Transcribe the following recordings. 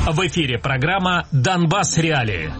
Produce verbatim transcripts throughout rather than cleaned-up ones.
В эфире программа «Донбасс Реалии».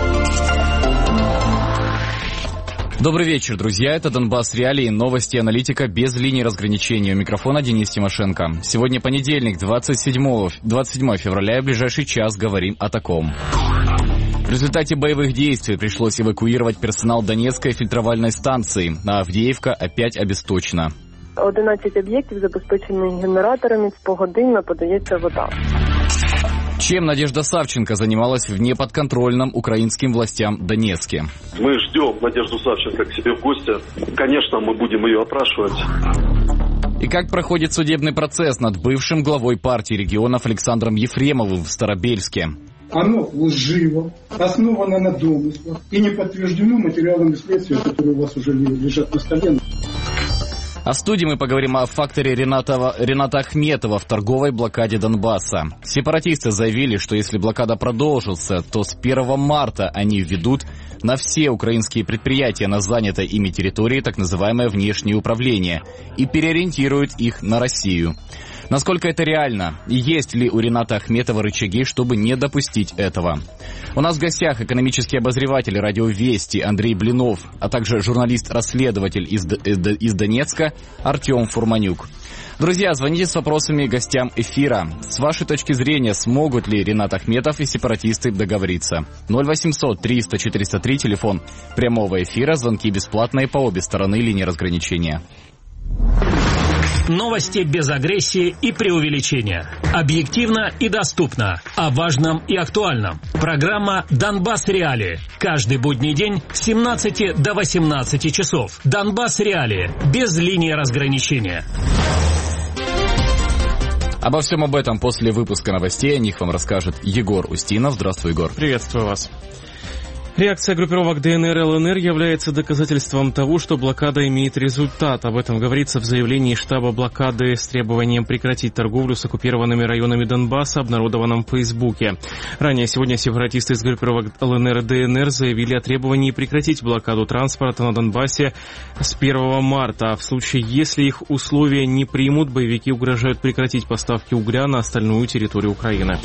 Добрый вечер, друзья. Это «Донбасс Реалии», новости, аналитика без линии разграничения. У микрофона Денис Тимошенко. Сегодня понедельник, двадцать седьмое февраля, и в ближайший час говорим о таком. В результате боевых действий пришлось эвакуировать персонал Донецкой фильтровальной станции, а Авдіївка опять обесточена. одинадцять об'єктів забезпечені генераторами, погодинно подається вода. Чем Надежда Савченко занималась в неподконтрольном украинским властям Донецке? Мы ждем Надежду Савченко к себе в гости. Конечно, мы будем ее опрашивать. И как проходит судебный процесс над бывшим главой партии регионов Александром Ефремовым в Старобельске? Оно лживо, основано на домыслах и не подтверждено материалами следствия, которые у вас уже лежат на столе. А в студии мы поговорим о факторе Ренатова, Рената Ахметова в торговой блокаде Донбасса. Сепаратисты заявили, что если блокада продолжится, то с первого марта они введут на все украинские предприятия на занятой ими территории так называемое внешнее управление и переориентируют их на Россию. Насколько это реально? И есть ли у Рената Ахметова рычаги, чтобы не допустить этого? У нас в гостях экономический обозреватель радио «Вести» Андрей Блинов, а также журналист-расследователь из, из Донецка Артем Фурманюк. Друзья, звоните с вопросами гостям эфира. С вашей точки зрения, смогут ли Ренат Ахметов и сепаратисты договориться? ноль восемьсот триста четыреста три, телефон прямого эфира, звонки бесплатные по обе стороны линии разграничения. Новости без агрессии и преувеличения. Объективно и доступно. О важном и актуальном. Программа «Донбасс Реалии». Каждый будний день с семнадцати до восемнадцати часов. «Донбасс Реалии». Без линии разграничения. Обо всем об этом после выпуска новостей. О них вам расскажет Егор Устинов. Здравствуй, Егор. Приветствую вас. Реакция группировок ДНР и ЛНР является доказательством того, что блокада имеет результат. Об этом говорится в заявлении штаба блокады с требованием прекратить торговлю с оккупированными районами Донбасса, обнародованном в Фейсбуке. Ранее сегодня сепаратисты из группировок ЛНР и ДНР заявили о требовании прекратить блокаду транспорта на Донбассе с первого марта. В случае, если их условия не примут, боевики угрожают прекратить поставки угля на остальную территорию Украины.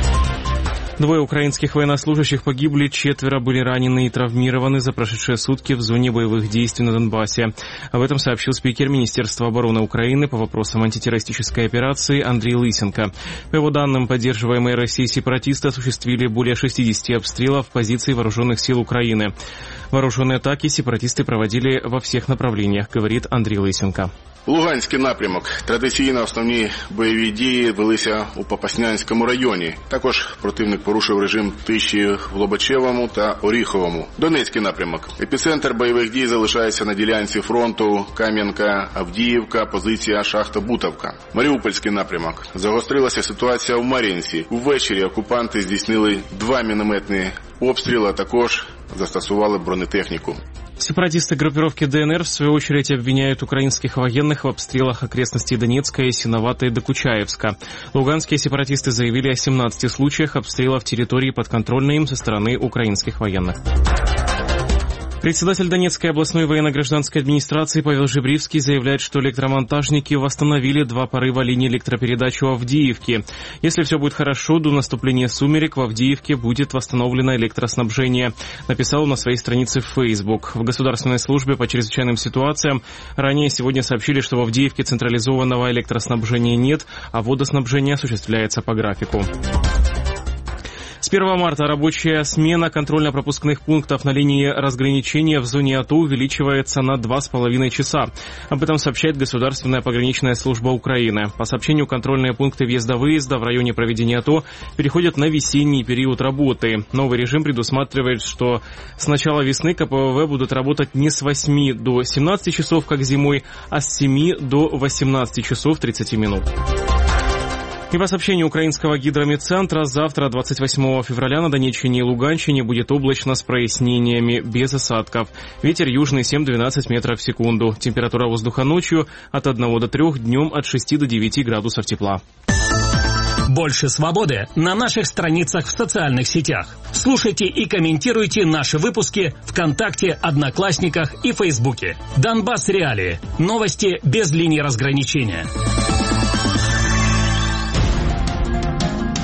Двое украинских военнослужащих погибли, четверо были ранены и травмированы за прошедшие сутки в зоне боевых действий на Донбассе. Об этом сообщил спикер Министерства обороны Украины по вопросам антитеррористической операции Андрей Лысенко. По его данным, поддерживаемые Россией сепаратисты осуществили более шестидесяти обстрелов позиций вооруженных сил Украины. Вооруженные атаки сепаратисты проводили во всех направлениях, говорит Андрей Лысенко. Луганський напрямок. Традиційно основні бойові дії велися у Попаснянському районі. Також противник порушив режим тиші в Лобачевому та Оріховому. Донецький напрямок. Епіцентр бойових дій залишається на ділянці фронту Кам'янка, Авдіївка, позиція Шахта-Бутовка. Маріупольський напрямок. Загострилася ситуація в Мар'їнці. Увечері окупанти здійснили два мінометні обстріли, а також застосували бронетехніку. Сепаратисты группировки ДНР в свою очередь обвиняют украинских военных в обстрелах окрестностей Донецка, Ясиновата и Докучаевска. Луганские сепаратисты заявили о семнадцати случаях обстрелов территории, подконтрольной им со стороны украинских военных. Председатель Донецкой областной военно-гражданской администрации Павел Жебривский заявляет, что электромонтажники восстановили два порыва линии электропередач у Авдіївки. Если все будет хорошо, до наступления сумерек в Авдіївке будет восстановлено электроснабжение, написал он на своей странице в Facebook. В Государственной службе по чрезвычайным ситуациям ранее сегодня сообщили, что в Авдіївке централизованного электроснабжения нет, а водоснабжение осуществляется по графику. С первого марта рабочая смена контрольно-пропускных пунктов на линии разграничения в зоне АТО увеличивается на два с половиной часа. Об этом сообщает Государственная пограничная служба Украины. По сообщению, контрольные пункты въезда-выезда в районе проведения АТО переходят на весенний период работы. Новый режим предусматривает, что с начала весны КПВВ будут работать не с восьми до семнадцати часов, как зимой, а с семи до восемнадцати часов тридцати минут. И по сообщению украинского гидрометцентра, завтра, двадцать восьмого февраля, на Донеччине и Луганщине будет облачно с прояснениями, без осадков. Ветер южный семь-двенадцать метров в секунду. Температура воздуха ночью от одного до трёх, днем от шести до девяти градусов тепла. Больше свободы на наших страницах в социальных сетях. Слушайте и комментируйте наши выпуски ВКонтакте, Одноклассниках и Фейсбуке. Донбасс Реалии. Новости без линии разграничения.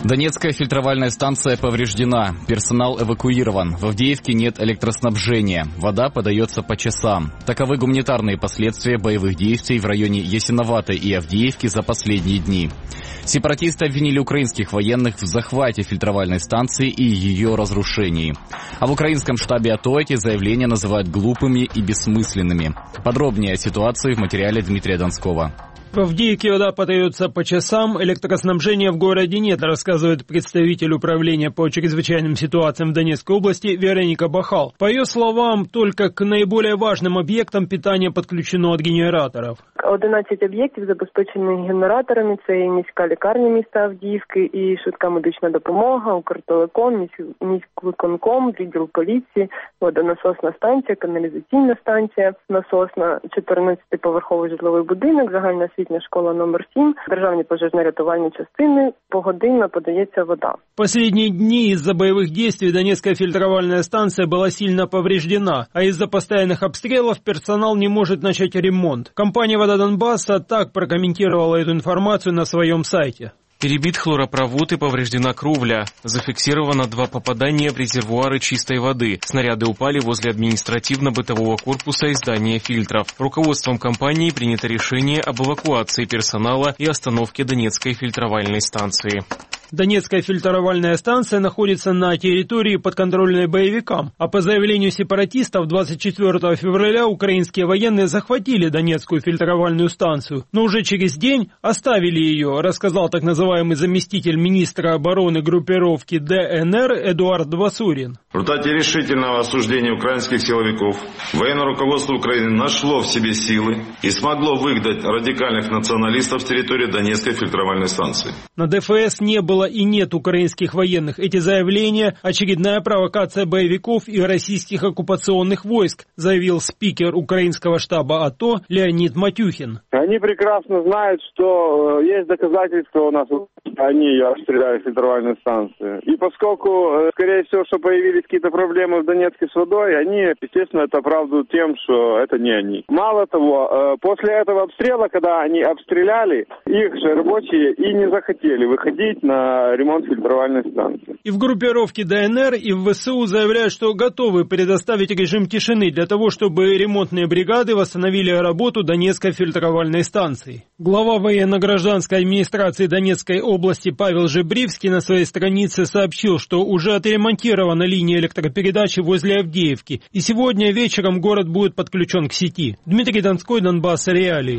Донецкая фильтровальная станция повреждена, персонал эвакуирован, в Авдеевке нет электроснабжения, вода подается по часам. Таковы гуманитарные последствия боевых действий в районе Ясиноватой и Авдеевки за последние дни. Сепаратисты обвинили украинских военных в захвате фильтровальной станции и ее разрушении. А в украинском штабе АТО эти заявления называют глупыми и бессмысленными. Подробнее о ситуации в материале Дмитрия Донского. В Авдеевке вода подается по часам, электроснабжения в городе нет, рассказывает представитель управления по чрезвычайным ситуациям в Донецкой области Вероника Бахал. По ее словам, только к наиболее важным об'єктам питання підключено від генераторів. одинадцять об'єктів забезпечені генераторами. Це і міська лікарня міста Авдіївки, і швидка медична допомога, Укртелеком, міськвиконком, відділ поліції, водонасосна станція, каналізаційна станція, насосна, чотирнадцятиповерховий житловий будинок, загальна освітня школа номер сім, державні пожежно-рятувальні частини. Погодинно подається вода. Последние дни из-за боевых действий Донецкая фильтровальная станция была сильно повреждена, а из-за постоянных обстрелов персонал не может начать ремонт. Компания «Вода Донбасса» так прокомментировала эту информацию на своем сайте. Перебит хлоропровод и повреждена кровля. Зафиксировано два попадания в резервуары чистой воды. Снаряды упали возле административно-бытового корпуса и здания фильтров. Руководством компании принято решение об эвакуации персонала и остановке Донецкой фильтровальной станции. Донецкая фильтровальная станция находится на территории, подконтрольной боевикам, а по заявлению сепаратистов двадцать четвёртого февраля украинские военные захватили Донецкую фильтровальную станцию, но уже через день оставили ее, рассказал так называемый заместитель министра обороны группировки ДНР Эдуард Басурин. В результате решительного осуждения украинских силовиков военное руководство Украины нашло в себе силы и смогло выгнать радикальных националистов с территории Донецкой фильтровальной станции. На ДФС не было и нет украинских военных. Эти заявления – очередная провокация боевиков и российских оккупационных войск, заявил спикер украинского штаба АТО Леонид Матюхин. Они прекрасно знают, что есть доказательства у нас, они обстреляли фильтровальную станцию. И поскольку, скорее всего, что появились какие-то проблемы в Донецке с водой, они, естественно, это оправдывают тем, что это не они. Мало того, после этого обстрела, когда они обстреляли, их же рабочие и не захотели выходить на ремонт фильтровальной станции. И в группировке ДНР, и в ВСУ заявляют, что готовы предоставить режим тишины для того, чтобы ремонтные бригады восстановили работу Донецкой фильтровальной станции. Глава военно-гражданской администрации Донецкой области Павел Жебривский на своей странице сообщил, что уже отремонтирована линия электропередачи возле Авдеевки, и сегодня вечером город будет подключен к сети. Дмитрий Донской, Донбасс, Реалии.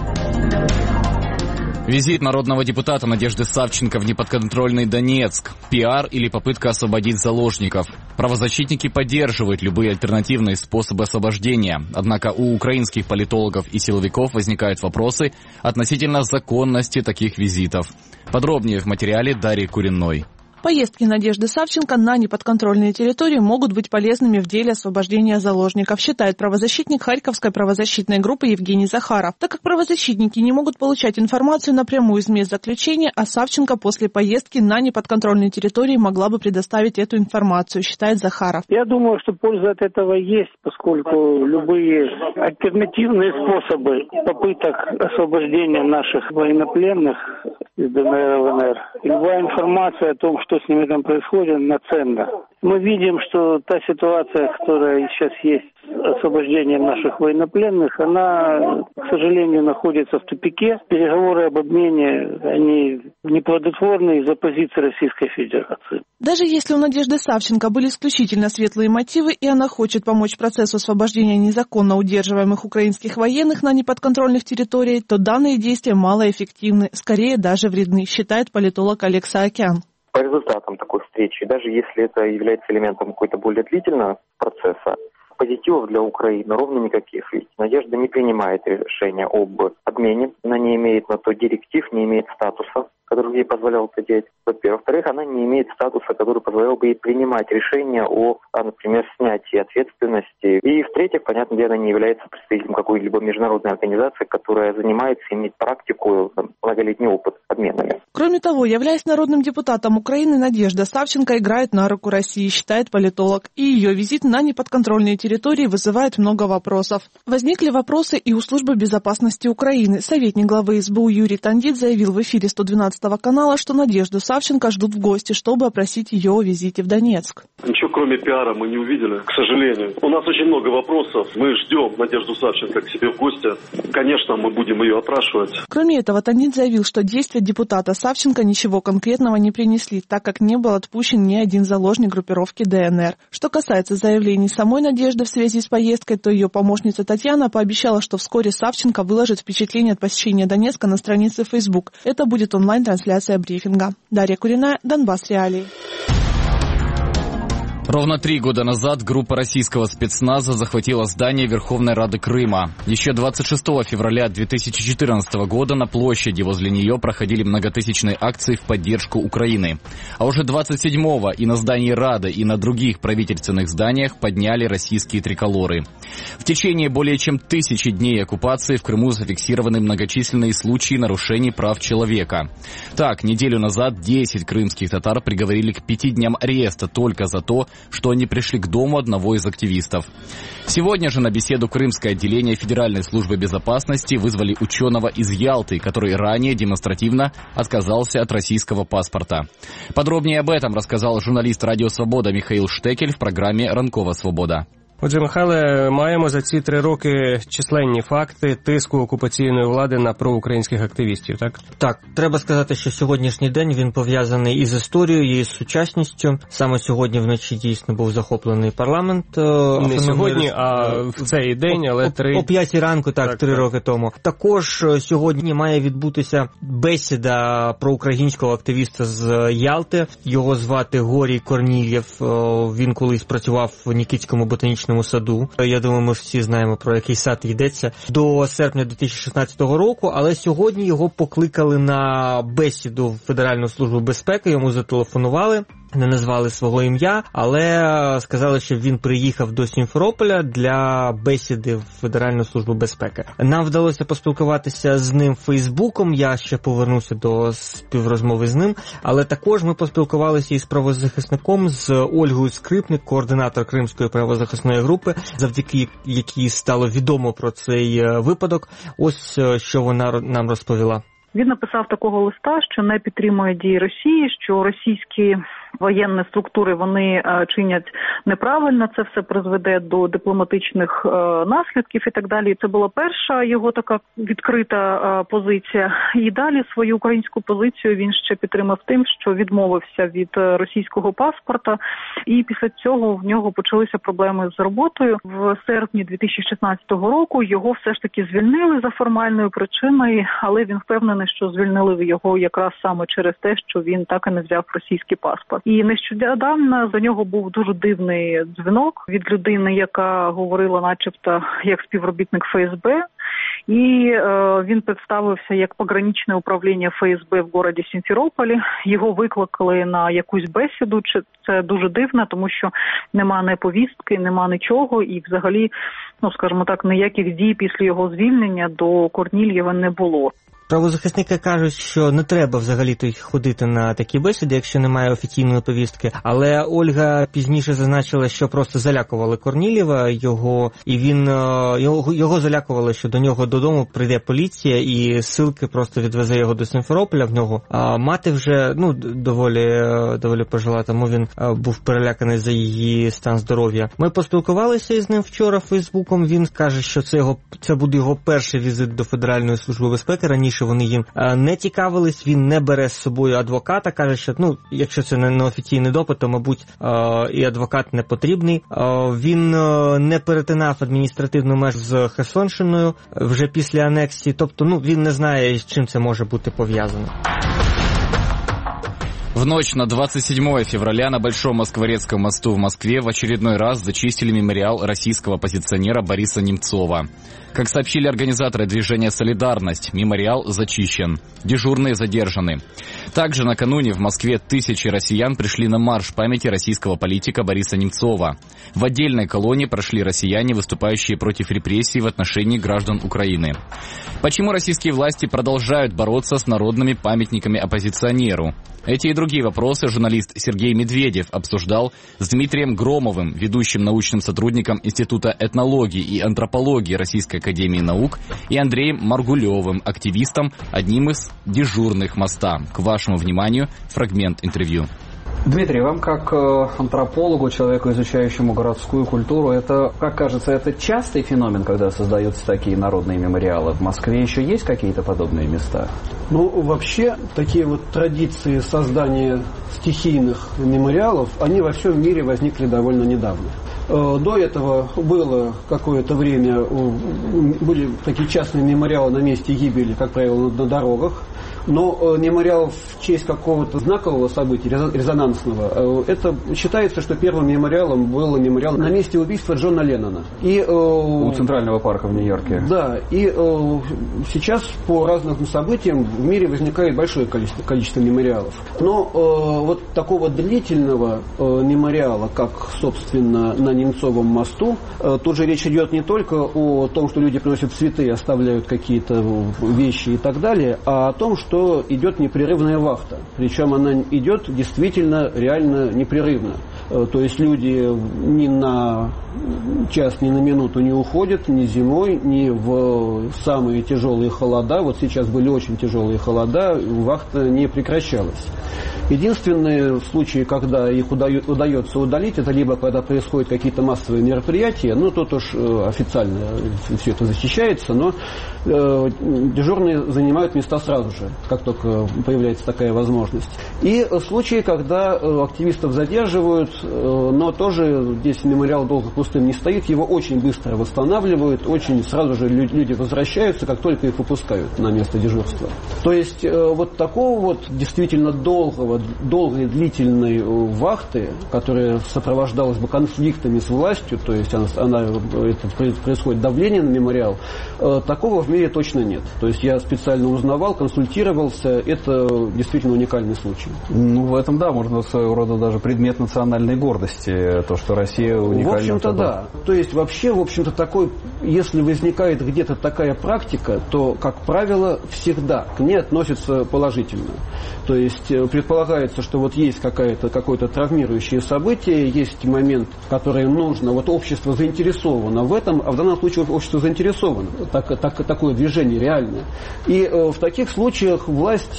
Визит народного депутата Надежды Савченко в неподконтрольный Донецк. Пиар или попытка освободить заложников. Правозащитники поддерживают любые альтернативные способы освобождения. Однако у украинских политологов и силовиков возникают вопросы относительно законности таких визитов. Подробнее в материале Дарьи Куриной. Поездки Надежды Савченко на неподконтрольные территории могут быть полезными в деле освобождения заложников, считает правозащитник Харьковской правозащитной группы Евгений Захаров. Так как правозащитники не могут получать информацию напрямую из мест заключения, а Савченко после поездки на неподконтрольные территории могла бы предоставить эту информацию, считает Захаров. Я думаю, что польза от этого есть, поскольку любые альтернативные способы попыток освобождения наших военнопленных из ДНР, ЛНР, любая информация о том, что с ними там происходит, она ценна. Мы видим, что та ситуация, которая сейчас есть с освобождением наших военнопленных, она, к сожалению, находится в тупике. Переговоры об обмене, они неплодотворны из-за позиции Российской Федерации. Даже если у Надежды Савченко были исключительно светлые мотивы, и она хочет помочь процессу освобождения незаконно удерживаемых украинских военных на неподконтрольных территориях, то данные действия малоэффективны, скорее даже вредны, считает политолог Олег Саакян. По результатам такой встречи, даже если это является элементом какой-то более длительного процесса, позитивов для Украины ровно никаких. Ведь Надежда не принимает решения об обмене, она не имеет на то директив, не имеет статуса, который ей позволял это делать. Во-первых. Во-вторых, она не имеет статуса, который позволял бы ей принимать решения о, например, снятии ответственности. И в-третьих, понятно, она не является представителем какой-либо международной организации, которая занимается, имеет практику, там, многолетний опыт обменами. Кроме того, являясь народным депутатом Украины, Надежда Савченко играет на руку России, считает политолог, и ее визит на неподконтрольные территории вызывает много вопросов. Возникли вопросы и у Службы безопасности Украины. Советник главы СБУ Юрий Тандит заявил в эфире сто двенадцатого канала, что Надежду Савченко ждут в гости, чтобы опросить ее о визите в Донецк. Ничего кроме пиара мы не увидели, к сожалению. У нас очень много вопросов. Мы ждем Надежду Савченко к себе в гости. Конечно, мы будем ее опрашивать. Кроме этого, Тандит заявил, что действия депутата Савченко ничего конкретного не принесли, так как не был отпущен ни один заложник группировки ДНР. Что касается заявлений самой Надежды в связи с поездкой, то ее помощница Татьяна пообещала, что вскоре Савченко выложит впечатление от посещения Донецка на странице Facebook. Это будет онлайн-трансляция брифинга. Дарья Куриная, Донбасс Реалии. Ровно три года назад группа российского спецназа захватила здание Верховной Рады Крыма. Еще двадцать шестого февраля две тысячи четырнадцатого года на площади возле нее проходили многотысячные акции в поддержку Украины. А уже двадцать седьмого и на здании Рады, и на других правительственных зданиях подняли российские триколоры. В течение более чем тысячи дней оккупации в Крыму зафиксированы многочисленные случаи нарушений прав человека. Так, неделю назад десять крымских татар приговорили к пяти дням ареста только за то, что они пришли к дому одного из активистов. Сегодня же на беседу Крымское отделение Федеральной службы безопасности вызвали ученого из Ялты, который ранее демонстративно отказался от российского паспорта. Подробнее об этом рассказал журналист Радіо Свобода Михаил Штекель в программе «Ранкова Свобода». Отже, Михайле, маємо за ці три роки численні факти тиску окупаційної влади на проукраїнських активістів, так? Так, треба сказати, що сьогоднішній день він пов'язаний із історією, із сучасністю. Саме сьогодні вночі дійсно був захоплений парламент. Не сьогодні, а в цей день, але три... О п'ятій ранку, так, так три так. роки тому. Також сьогодні має відбутися бесіда проукраїнського активіста з Ялти. Його звати Горій Корнільєв. Він колись працював в Нікітському ботанічному саду. Я думаю, ми всі знаємо, про який сад йдеться. До серпня дві тисячі шістнадцятого року, але сьогодні його покликали на бесіду в Федеральну службу безпеки, йому зателефонували. Не назвали свого ім'я, але сказали, що він приїхав до Сімферополя для бесіди в Федеральну службу безпеки. Нам вдалося поспілкуватися з ним Фейсбуком, я ще повернуся до співрозмови з ним, але також ми поспілкувалися із правозахисником, з Ольгою Скрипник, координатор Кримської правозахисної групи, завдяки якій стало відомо про цей випадок. Ось що вона нам розповіла. Він написав такого листа, що не підтримує дії Росії, що російські воєнні структури, вони чинять неправильно, це все призведе до дипломатичних наслідків і так далі. Це була перша його така відкрита позиція. І далі свою українську позицію він ще підтримав тим, що відмовився від російського паспорта. І після цього в нього почалися проблеми з роботою. В серпні дві тисячі шістнадцятого року його все ж таки звільнили за формальною причиною, але він впевнений, що звільнили його якраз саме через те, що він так і не взяв російський паспорт. І нещодавно до нього був дуже дивний дзвінок від людини, яка говорила начебто як співробітник ФСБ. І е, він представився як пограничне управління ФСБ в городі Сімферополі. Його викликали на якусь бесіду. Це дуже дивно, тому що нема ні повістки, нема нічого. І взагалі, ну скажімо так, ніяких дій після його звільнення до Корнільєва не було. Правозахисники кажуть, що не треба взагалі-то ходити на такі бесіди, якщо немає офіційної повістки. Але Ольга пізніше зазначила, що просто залякували Корнілєва, його, і він, його, його залякували, що до нього додому прийде поліція і ссилки просто відвезе його до Сімферополя в нього. А мати вже, ну, доволі, доволі пожила, тому він був переляканий за її стан здоров'я. Ми поспілкувалися із ним вчора Фейсбуком, він каже, що це, його, це буде його перший візит до Федеральної служби безпеки, раніше що вони їм не цікавились, він не бере з собою адвоката, каже, що, ну, якщо це не офіційний допит, то, мабуть, і адвокат не потрібний. Він не перетинав адміністративну межу з Херсонщиною вже після анексії, тобто, ну, він не знає, з чим це може бути пов'язано. В ночь на двадцать седьмое февраля на Большом Москворецком мосту в Москве в очередной раз зачистили мемориал российского оппозиционера Бориса Немцова. Как сообщили организаторы движения «Солидарность», мемориал зачищен. Дежурные задержаны. Также накануне в Москве тысячи россиян пришли на марш памяти российского политика Бориса Немцова. В отдельной колонне прошли россияне, выступающие против репрессий в отношении граждан Украины. Почему российские власти продолжают бороться с народными памятниками оппозиционеру? Эти и другие вопросы журналист Сергей Медведев обсуждал с Дмитрием Громовым, ведущим научным сотрудником Института этнологии и антропологии Российской академии наук, и Андреем Маргулевым, активистом, одним из дежурных моста. К вашему вниманию фрагмент интервью. Дмитрий, вам как антропологу, человеку, изучающему городскую культуру, это, как кажется, это частый феномен, когда создаются такие народные мемориалы? В Москве еще есть какие-то подобные места? Ну, вообще, такие вот традиции создания стихийных мемориалов, они во всем мире возникли довольно недавно. До этого было какое-то время, были такие частные мемориалы на месте гибели, как правило, на дорогах. Но мемориал в честь какого-то знакового события, резонансного, это считается, что первым мемориалом был мемориал на месте убийства Джона Леннона. И, у Центрального парка в Нью-Йорке. Да, и сейчас по разным событиям в мире возникает большое количество, количество мемориалов. Но вот такого длительного мемориала, как, собственно, на Немцовом мосту, тут же речь идет не только о том, что люди приносят цветы, оставляют какие-то вещи и так далее, а о том, что идет непрерывная вахта. Причем она идет действительно, реально непрерывно. То есть люди ни на час, ни на минуту не уходят, ни зимой, ни в самые тяжелые холода. Вот сейчас были очень тяжелые холода, вахта не прекращалась. Единственные случаи, когда их удается удалить, это либо когда происходят какие-то массовые мероприятия, ну тут уж официально все это защищается, но э, дежурные занимают места сразу же, как только появляется такая возможность. И случаи, когда активистов задерживают, э, но тоже здесь мемориал долго пустым не стоит, его очень быстро восстанавливают, очень сразу же люди возвращаются, как только их выпускают на место дежурства. То есть э, вот такого вот действительно долгого долгой длительной вахты, которая сопровождалась бы конфликтами с властью, то есть она, она, это происходит давление на мемориал, э, такого в мире точно нет. То есть я специально узнавал, консультировался, это действительно уникальный случай. Ну, в этом, да, можно своего рода даже предмет национальной гордости, то, что Россия уникальна. В общем-то, да. То есть вообще, в общем-то, такой, если возникает где-то такая практика, то, как правило, всегда к ней относятся положительно. То есть предполагается, что вот есть какая-то, какое-то травмирующее событие, есть момент, который нужно, вот общество заинтересовано в этом, а в данном случае общество заинтересовано, так, так, такое движение реальное. И э, в таких случаях власть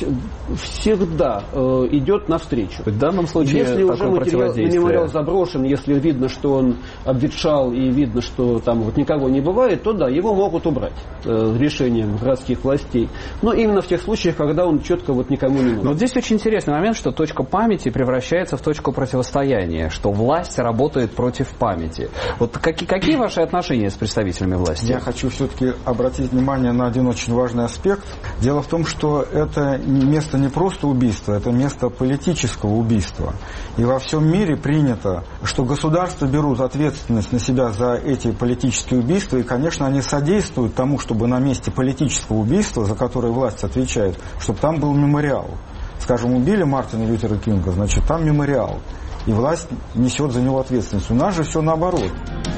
всегда э, идет навстречу. В данном случае если уже материал, мемориал заброшен, если видно, что он обветшал и видно, что там вот никого не бывает, то да, его могут убрать э, решением городских властей. Но именно в тех случаях, когда он четко вот никому не нужен. Но здесь очень интересный момент, что точка памяти превращается в точку противостояния, что власть работает против памяти. Вот какие, какие ваши отношения с представителями власти? Я хочу все-таки обратить внимание на один очень важный аспект. Дело в том, что это место не просто убийства, это место политического убийства. И во всем мире принято, что государства берут ответственность на себя за эти политические убийства, и, конечно, они содействуют тому, чтобы на месте политического убийства, за которое власть отвечает, чтобы там был мемориал. Скажем, убили Мартина Лютера Кинга, значит, там мемориал. И власть несет за него ответственность. У нас же все наоборот.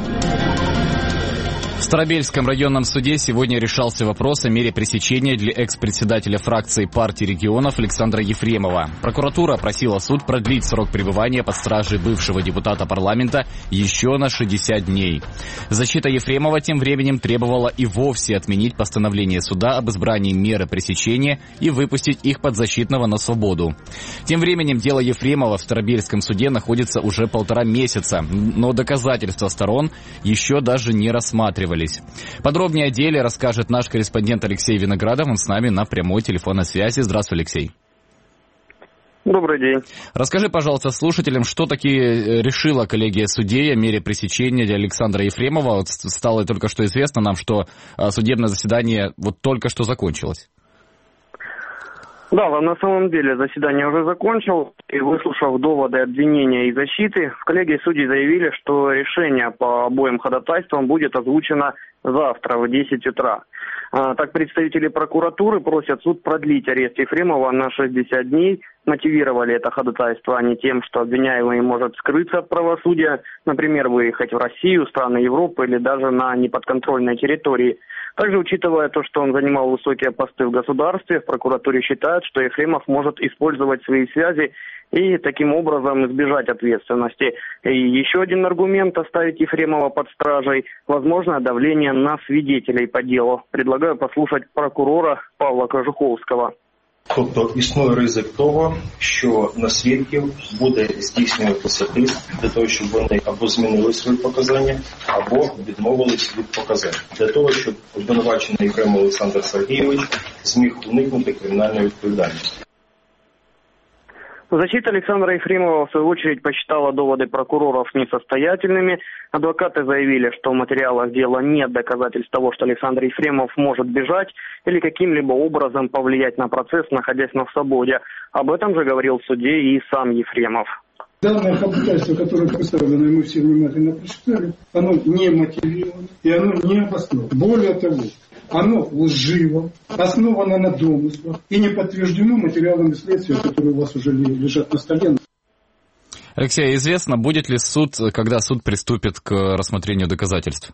В Старобельском районном суде сегодня решался вопрос о мере пресечения для экс-председателя фракции партии регионов Александра Ефремова. Прокуратура просила суд продлить срок пребывания под стражей бывшего депутата парламента еще на шестьдесят дней. Защита Ефремова тем временем требовала и вовсе отменить постановление суда об избрании меры пресечения и выпустить их подзащитного на свободу. Тем временем дело Ефремова в Старобельском суде находится уже полтора месяца, но доказательства сторон еще даже не рассматривались. Подробнее о деле расскажет наш корреспондент Алексей Виноградов. Он с нами на прямой телефонной связи. Здравствуй, Алексей. Добрый день. Расскажи, пожалуйста, слушателям, что таки решила коллегия судей о мере пресечения для Александра Ефремова. Вот стало только что известно нам, что судебное заседание вот только что закончилось. Да, на самом деле заседание уже закончилось, и выслушав доводы обвинения и защиты, в коллегии судей заявили, что решение по обоим ходатайствам будет озвучено завтра в десять утра. Так, представители прокуратуры просят суд продлить арест Ефремова на шестьдесят дней. Мотивировали это ходатайство они тем, что обвиняемый может скрыться от правосудия, например, выехать в Россию, страны Европы или даже на неподконтрольной территории. Также, учитывая то, что он занимал высокие посты в государстве, в прокуратуре считают, что Ефремов может использовать свои связи и таким образом избежать ответственности. И еще один аргумент — оставить Ефремова под стражей — возможное давление на свидетелей по делу. Предлагаю послушать прокурора Павла Кожуховського. Тобто існує ризик того, що на свідків буде здійснюватися тиск для того, щоб вони або змінили свої показання, або відмовились від показань. Для того, щоб обвинувачений Єфремов Олександр Сергійович зміг уникнути кримінальної відповідальності. Защита Александра Ефремова, в свою очередь, посчитала доводы прокуроров несостоятельными. Адвокаты заявили, что в материалах дела нет доказательств того, что Александр Ефремов может бежать или каким-либо образом повлиять на процесс, находясь на свободе. Об этом же говорил в суде и сам Ефремов. Данное ходатайство, которое представлено, и мы все внимательно прочитали, оно не мотивировано и оно не обосновано. Более того, оно лживо, основано на домыслах и не подтверждено материалами следствия, которые у вас уже лежат на столе. Алексей, известно, будет ли суд, когда суд приступит к рассмотрению доказательств?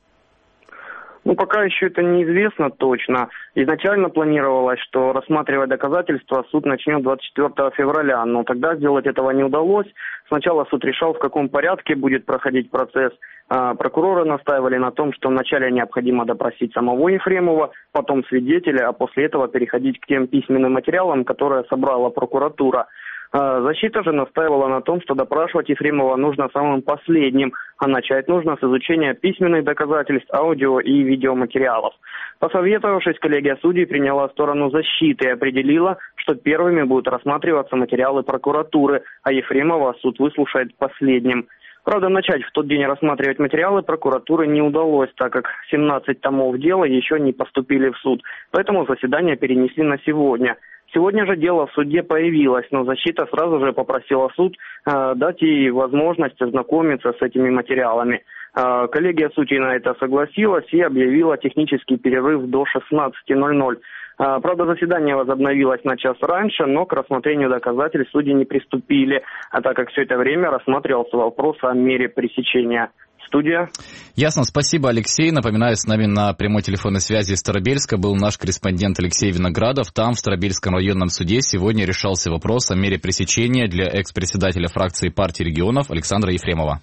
Ну, пока еще это неизвестно точно. Изначально планировалось, что рассматривать доказательства суд начнет двадцать четвёртого февраля, но тогда сделать этого не удалось. Сначала суд решал, в каком порядке будет проходить процесс. Прокуроры настаивали на том, что вначале необходимо допросить самого Ефремова, потом свидетеля, а после этого переходить к тем письменным материалам, которые собрала прокуратура. Защита же настаивала на том, что допрашивать Ефремова нужно самым последним, а начать нужно с изучения письменных доказательств, аудио и видеоматериалов. Посоветовавшись, коллегия судей приняла сторону защиты и определила, что первыми будут рассматриваться материалы прокуратуры, а Ефремова суд выслушает последним. Правда, начать в тот день рассматривать материалы прокуратуры не удалось, так как семнадцать томов дела еще не поступили в суд, поэтому заседание перенесли на сегодня. Сегодня же дело в суде появилось, но защита сразу же попросила суд э, дать ей возможность ознакомиться с этими материалами. Э, коллегия судей на это согласилась и объявила технический перерыв до шестнадцати ноль-ноль. Э, правда, заседание возобновилось на час раньше, но к рассмотрению доказательств судьи не приступили, а так как все это время рассматривался вопрос о мере пресечения. Студия. Ясно, спасибо, Алексей. Напоминаю, с нами на прямой телефонной связи из Старобельска был наш корреспондент Алексей Виноградов. Там, в Старобельском районном суде, сегодня решался вопрос о мере пресечения для экс-председателя фракции партии регионов Александра Ефремова.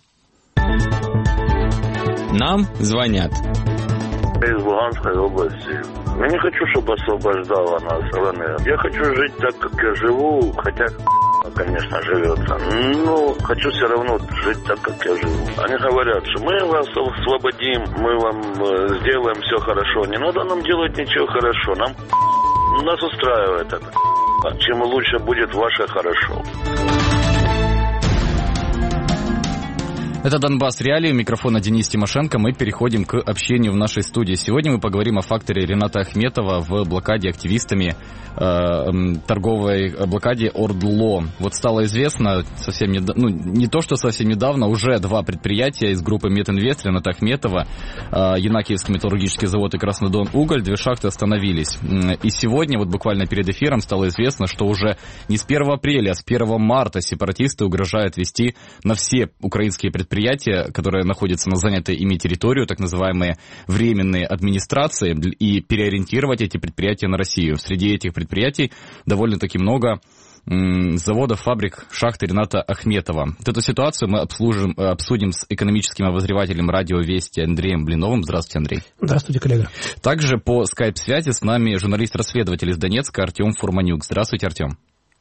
Нам звонят. Из Луганской области. Я не хочу, чтобы освобождала нас ЛНР. Я хочу жить так, как я живу, хотя, конечно, живется. Но хочу все равно жить так, как я живу. Они говорят, что мы вас освободим, мы вам сделаем все хорошо. Не надо нам делать ничего хорошо. Нам нас устраивает это. Чем лучше будет ваше хорошо. Это «Донбасс Реалии», у микрофона Денис Тимошенко. Мы переходим к общению в нашей студии. Сегодня мы поговорим о факторе Рената Ахметова в блокаде активистами, э, торговой блокаде ОРДЛО. Вот стало известно совсем недавно, ну не то что совсем недавно, уже два предприятия из группы Метинвест Рената Ахметова, э, Янакиевский металлургический завод и Краснодон Уголь, две шахты остановились. И сегодня, вот буквально перед эфиром, стало известно, что уже не с первого апреля, а с первого марта сепаратисты угрожают вести на все украинские предприятия, предприятия, которые находятся на занятой ими территорию, так называемые временные администрации, и переориентировать эти предприятия на Россию. Среди этих предприятий довольно-таки много м, заводов, фабрик, шахты Рената Ахметова. Вот эту ситуацию мы обслужим, обсудим с экономическим обозревателем радио Вести Андреем Блиновым. Здравствуйте, Андрей. Здравствуйте, коллега. Также по скайп-связи с нами журналист-расследователь из Донецка Артем Фурманюк. Здравствуйте, Артем.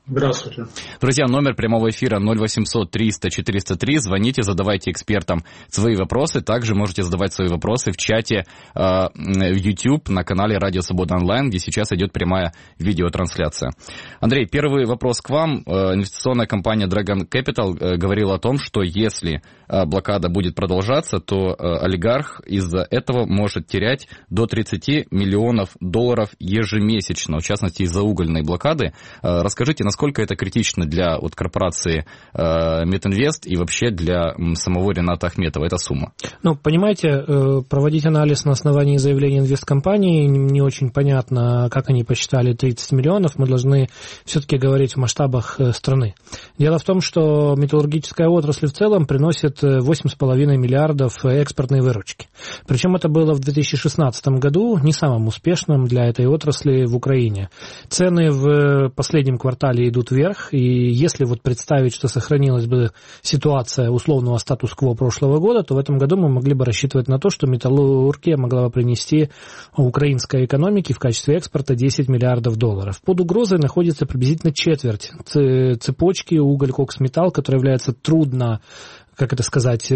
Здравствуйте. Друзья, номер прямого эфира ноль восемьсот триста четыреста три. Звоните, задавайте экспертам свои вопросы. Также можете задавать свои вопросы в чате э, в YouTube на канале Радио Свобода Онлайн, где сейчас идет прямая видеотрансляция. Андрей, первый вопрос к вам. Э, инвестиционная компания Dragon Capital э, говорила о том, что если э, блокада будет продолжаться, то э, олигарх из-за этого может терять до тридцати миллионов долларов ежемесячно, в частности из-за угольной блокады. Э, расскажите, насколько это критично для вот, корпорации э, Метинвест и вообще для м, самого Рената Ахметова, эта сумма? Ну, понимаете, э, проводить анализ на основании заявления инвесткомпании не, не очень понятно, как они посчитали тридцать миллионов. Мы должны все-таки говорить в масштабах э, страны. Дело в том, что металлургическая отрасль в целом приносит восемь с половиной миллиардов экспортной выручки. Причем это было в две тысячи шестнадцатом году не самым успешным для этой отрасли в Украине. Цены в последнем квартале идут вверх, и если вот представить, что сохранилась бы ситуация условного статус-кво прошлого года, то в этом году мы могли бы рассчитывать на то, что металлургия могла бы принести украинской экономике в качестве экспорта десять миллиардов долларов. Под угрозой находится приблизительно четверть цепочки уголь, кокс, металл, которая является трудно, как это сказать,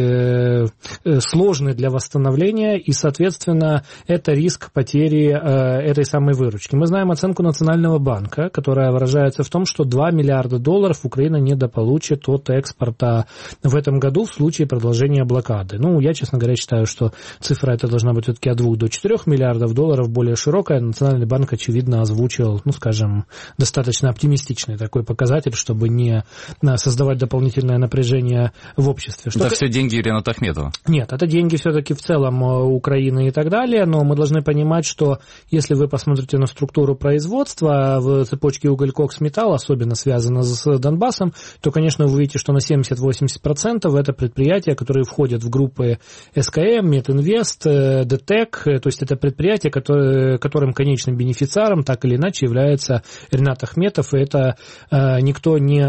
сложный для восстановления, и, соответственно, это риск потери этой самой выручки. Мы знаем оценку Национального банка, которая выражается в том, что два миллиарда долларов Украина недополучит от экспорта в этом году в случае продолжения блокады. Ну, я, честно говоря, считаю, что цифра эта должна быть все-таки от двух до четырех миллиардов долларов, более широкая. Национальный банк, очевидно, озвучил, ну, скажем, достаточно оптимистичный такой показатель, чтобы не создавать дополнительное напряжение в обществе. Что это к... все деньги Рената Ахметова? Нет, это деньги все-таки в целом Украины и так далее, но мы должны понимать, что если вы посмотрите на структуру производства в цепочке уголь-кокс-металл, особенно связано с Донбассом, то, конечно, вы увидите, что на семьдесят-восемьдесят процентов это предприятия, которые входят в группы эс ка эм, Метинвест, ДТЭК, то есть это предприятия, которые, которым конечным бенефициаром так или иначе является Ренат Ахметов, и это э, никто не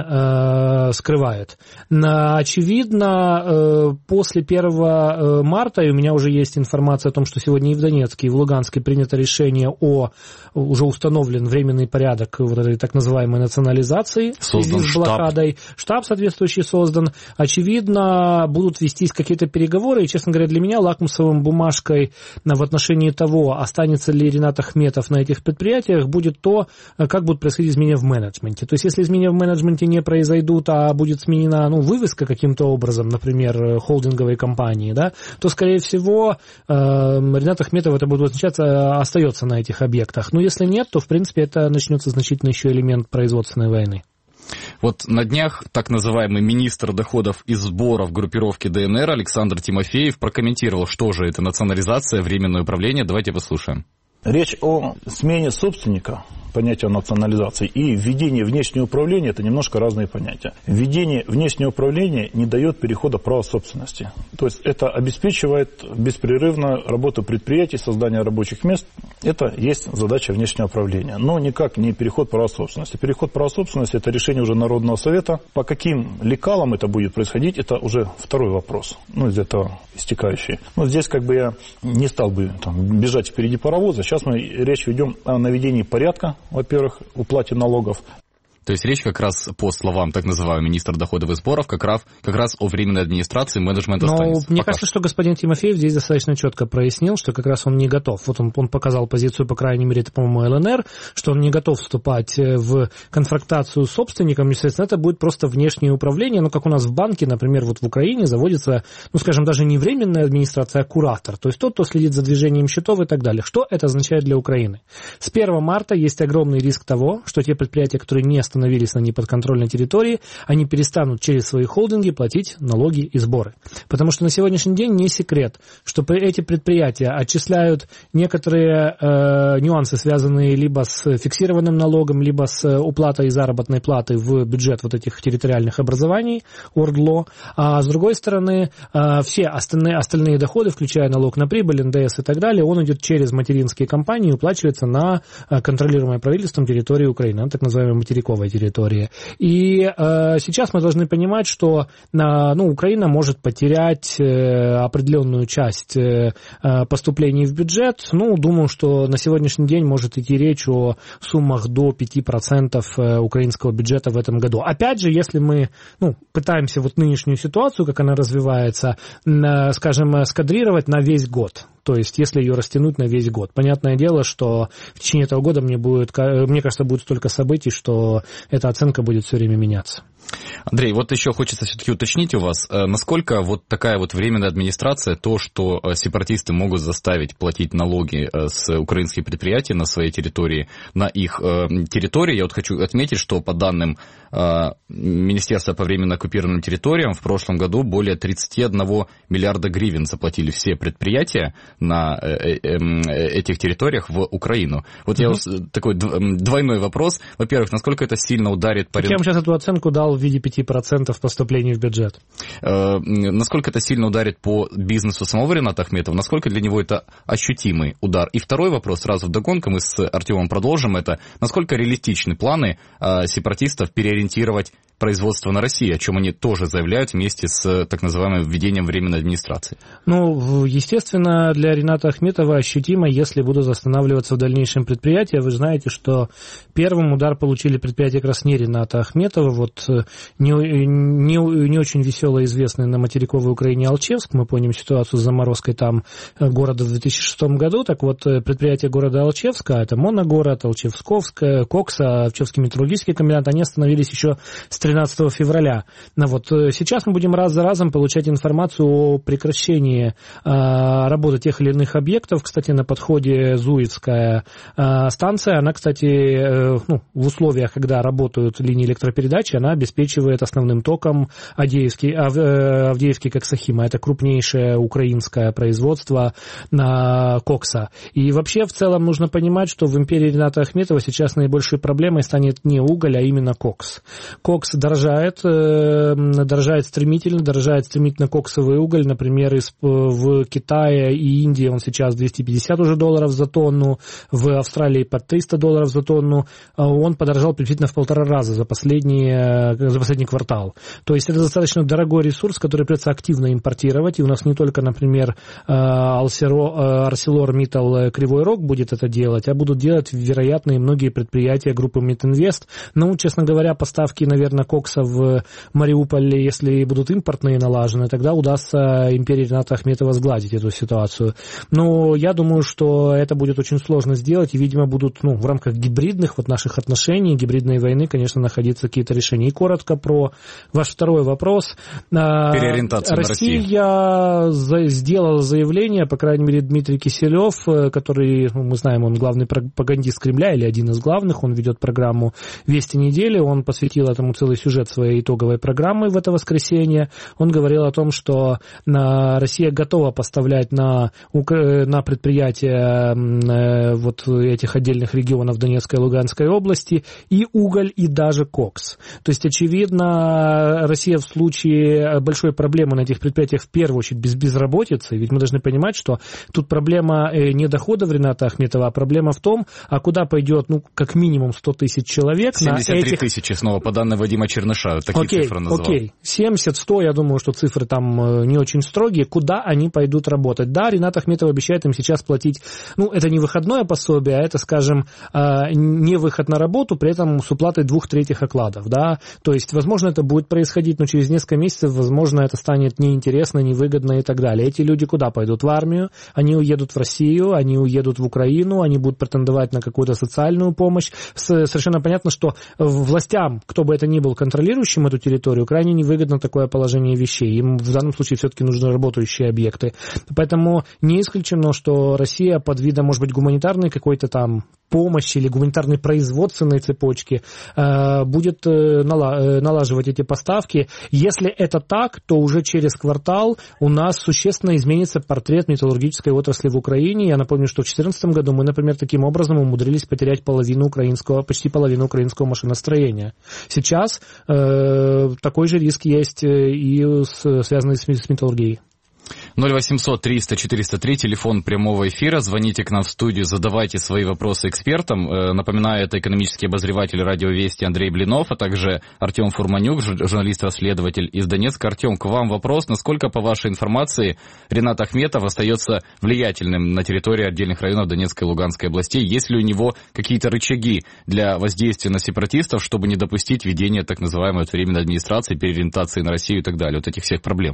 э, скрывает. На, очевидно, после первого марта, и у меня уже есть информация о том, что сегодня и в Донецке, и в Луганске принято решение о, уже установлен временный порядок вот этой так называемой национализации в связи с блокадой. Штаб соответствующий создан. Очевидно, будут вестись какие-то переговоры, и, честно говоря, для меня лакмусовым бумажкой в отношении того, останется ли Ренат Ахметов на этих предприятиях, будет то, как будут происходить изменения в менеджменте. То есть, если изменения в менеджменте не произойдут, а будет сменена, ну, вывеска каким-то образом, например, холдинговой компании, да, то, скорее всего, э, Ренат Ахметов, это будет означать, остается на этих объектах. Но если нет, то, в принципе, это начнется значительный еще элемент производственной войны. Вот на днях так называемый министр доходов и сборов группировки дэ эн эр Александр Тимофеев прокомментировал, что же это национализация, временное управление. Давайте послушаем. Речь о смене собственника, понятие национализации, и введение внешнего управления – это немножко разные понятия. Введение внешнего управления не дает перехода права собственности. То есть это обеспечивает беспрерывно работу предприятий, создание рабочих мест. Это есть задача внешнего управления. Но никак не переход права собственности. Переход права собственности – это решение уже Народного совета. По каким лекалам это будет происходить, это уже второй вопрос, ну, из этого истекающий. Но здесь как бы я не стал бы там, бежать впереди паровоза. Сейчас мы речь ведем о наведении порядка, во-первых, уплате налогов. То есть речь как раз, по словам так называемого министра доходов и сборов, как раз, как раз о временной администрации, менеджмент останется. Но мне кажется, что господин Тимофеев здесь достаточно четко прояснил, что как раз он не готов. Вот он, он показал позицию, по крайней мере, это, по-моему, эл эн эр, что он не готов вступать в конфронтацию с собственником. Естественно, это будет просто внешнее управление. Ну, как у нас в банке, например, вот в Украине заводится, ну, скажем, даже не временная администрация, а куратор. То есть тот, кто следит за движением счетов и так далее. Что это означает для Украины? С первого марта есть огромный риск того, что те предприятия, которые не остановились на неподконтрольной территории, они перестанут через свои холдинги платить налоги и сборы. Потому что на сегодняшний день не секрет, что эти предприятия отчисляют некоторые э, нюансы, связанные либо с фиксированным налогом, либо с уплатой заработной платы в бюджет вот этих территориальных образований, ОРДЛО, а с другой стороны, э, все остальные, остальные доходы, включая налог на прибыль, эн дэ эс и так далее, он идет через материнские компании и уплачивается на контролируемой правительством территории Украины, так называемая материковая новой территории. И э, сейчас мы должны понимать, что э, ну, Украина может потерять э, определенную часть э, поступлений в бюджет. Ну, думаю, что на сегодняшний день может идти речь о суммах до пяти процентов украинского бюджета в этом году. Опять же, если мы ну, пытаемся вот нынешнюю ситуацию, как она развивается, э, скажем, скадрировать на весь год. То есть, если ее растянуть на весь год. Понятное дело, что в течение этого года мне, будет, мне кажется, будет столько событий, что эта оценка будет все время меняться. Андрей, вот еще хочется все-таки уточнить у вас, насколько вот такая вот временная администрация, то, что сепаратисты могут заставить платить налоги с украинских предприятий на своей территории, на их территории, я вот хочу отметить, что по данным Министерства по временно оккупированным территориям в прошлом году более тридцать один миллиарда гривен заплатили все предприятия на этих территориях в Украину. Вот угу. я такой двойной вопрос. Во-первых, насколько это сильно ударит по... Я вам сейчас эту оценку дал в виде пяти процентов поступлений в бюджет. Э, насколько это сильно ударит по бизнесу самого Рената Ахметова? Насколько для него это ощутимый удар? И второй вопрос, сразу вдогонку, мы с Артемом продолжим это. Насколько реалистичны планы э, сепаратистов переориентировать производство на Россию, о чем они тоже заявляют вместе с так называемым введением временной администрации? Ну, естественно, для Рената Ахметова ощутимо, если будут останавливаться в дальнейшем предприятия. Вы знаете, что первым удар получили предприятия как раз не Рената Ахметова. Вот не, не, не очень весело известный на материковой Украине Алчевск. Мы помним ситуацию с заморозкой там города в две тысячи шестом году. Так вот, предприятия города Алчевска, это Моногород, Алчевсковская, Кокса, Алчевский металлургический комбинат, они остановились еще с тринадцатого февраля. Но вот сейчас мы будем раз за разом получать информацию о прекращении э, работы тех или иных объектов. Кстати, на подходе Зуевская э, станция, она, кстати, э, ну, в условиях, когда работают линии электропередачи, она обеспечивает основным током Авдеевский, Ав, э, Авдеевский Коксахим. Это крупнейшее украинское производство на кокса. И вообще, в целом, нужно понимать, что в империи Рената Ахметова сейчас наибольшей проблемой станет не уголь, а именно кокс. Кокс дорожает, дорожает стремительно, дорожает стремительно коксовый уголь. Например, в Китае и Индии он сейчас двести пятьдесят уже долларов за тонну, в Австралии под триста долларов за тонну. Он подорожал приблизительно в полтора раза за последний, за последний квартал. То есть это достаточно дорогой ресурс, который придется активно импортировать. И у нас не только, например, ArcelorMittal Кривой Рог будет это делать, а будут делать, вероятно, и многие предприятия группы Митинвест. Ну, честно говоря, поставки, наверное, кокса в Мариуполе, если будут импортные налажены, тогда удастся империи Рената Ахметова сгладить эту ситуацию. Но я думаю, что это будет очень сложно сделать, и, видимо, будут ну, в рамках гибридных вот наших отношений, гибридной войны, конечно, находиться какие-то решения. И коротко про ваш второй вопрос. Переориентация на Россию. Россия сделала заявление, по крайней мере, Дмитрий Киселев, который, ну, мы знаем, он главный пропагандист Кремля, или один из главных, он ведет программу «Вести недели», он посвятил этому целый сюжет своей итоговой программы в это воскресенье. Он говорил о том, что Россия готова поставлять на, на предприятия вот этих отдельных регионов Донецкой и Луганской области и уголь, и даже кокс. То есть, очевидно, Россия в случае большой проблемы на этих предприятиях в первую очередь без безработицы, ведь мы должны понимать, что тут проблема не доходов Рената Ахметова, а проблема в том, а куда пойдет, ну, как минимум сто тысяч человек. семьдесят три тысячи, снова по данным Вадима Черныша, такие окей, цифры назвал. Окей, семьдесят-сто, я думаю, что цифры там не очень строгие. Куда они пойдут работать? Да, Ренат Ахметов обещает им сейчас платить, ну, это не выходное пособие, а это, скажем, не выход на работу, при этом с уплатой двух третьих окладов, да. То есть, возможно, это будет происходить, но через несколько месяцев, возможно, это станет неинтересно, невыгодно и так далее. Эти люди куда пойдут? В армию, они уедут в Россию, они уедут в Украину, они будут претендовать на какую-то социальную помощь. Совершенно понятно, что властям, кто бы это ни был контролирующим эту территорию, крайне невыгодно такое положение вещей. Им в данном случае все-таки нужны работающие объекты. Поэтому не исключено, что Россия под видом, может быть, гуманитарной какой-то там помощи или гуманитарной производственной цепочки э, будет э, налаживать эти поставки. Если это так, то уже через квартал у нас существенно изменится портрет металлургической отрасли в Украине. Я напомню, что в две тысячи четырнадцатом году мы, например, таким образом умудрились потерять половину украинского, почти половину украинского машиностроения. Сейчас э, такой же риск есть и с, связанный с, с металлургией. ноль восемьсот триста четыреста три, телефон прямого эфира. Звоните к нам в студию, задавайте свои вопросы экспертам. Напоминаю, это экономический обозреватель Радио Вести Андрей Блинов, а также Артем Фурманюк, журналист-расследователь из Донецка. Артем, к вам вопрос. Насколько, по вашей информации, Ринат Ахметов остается влиятельным на территории отдельных районов Донецкой и Луганской областей? Есть ли у него какие-то рычаги для воздействия на сепаратистов, чтобы не допустить введения так называемой временной администрации, переориентации на Россию и так далее, вот этих всех проблем?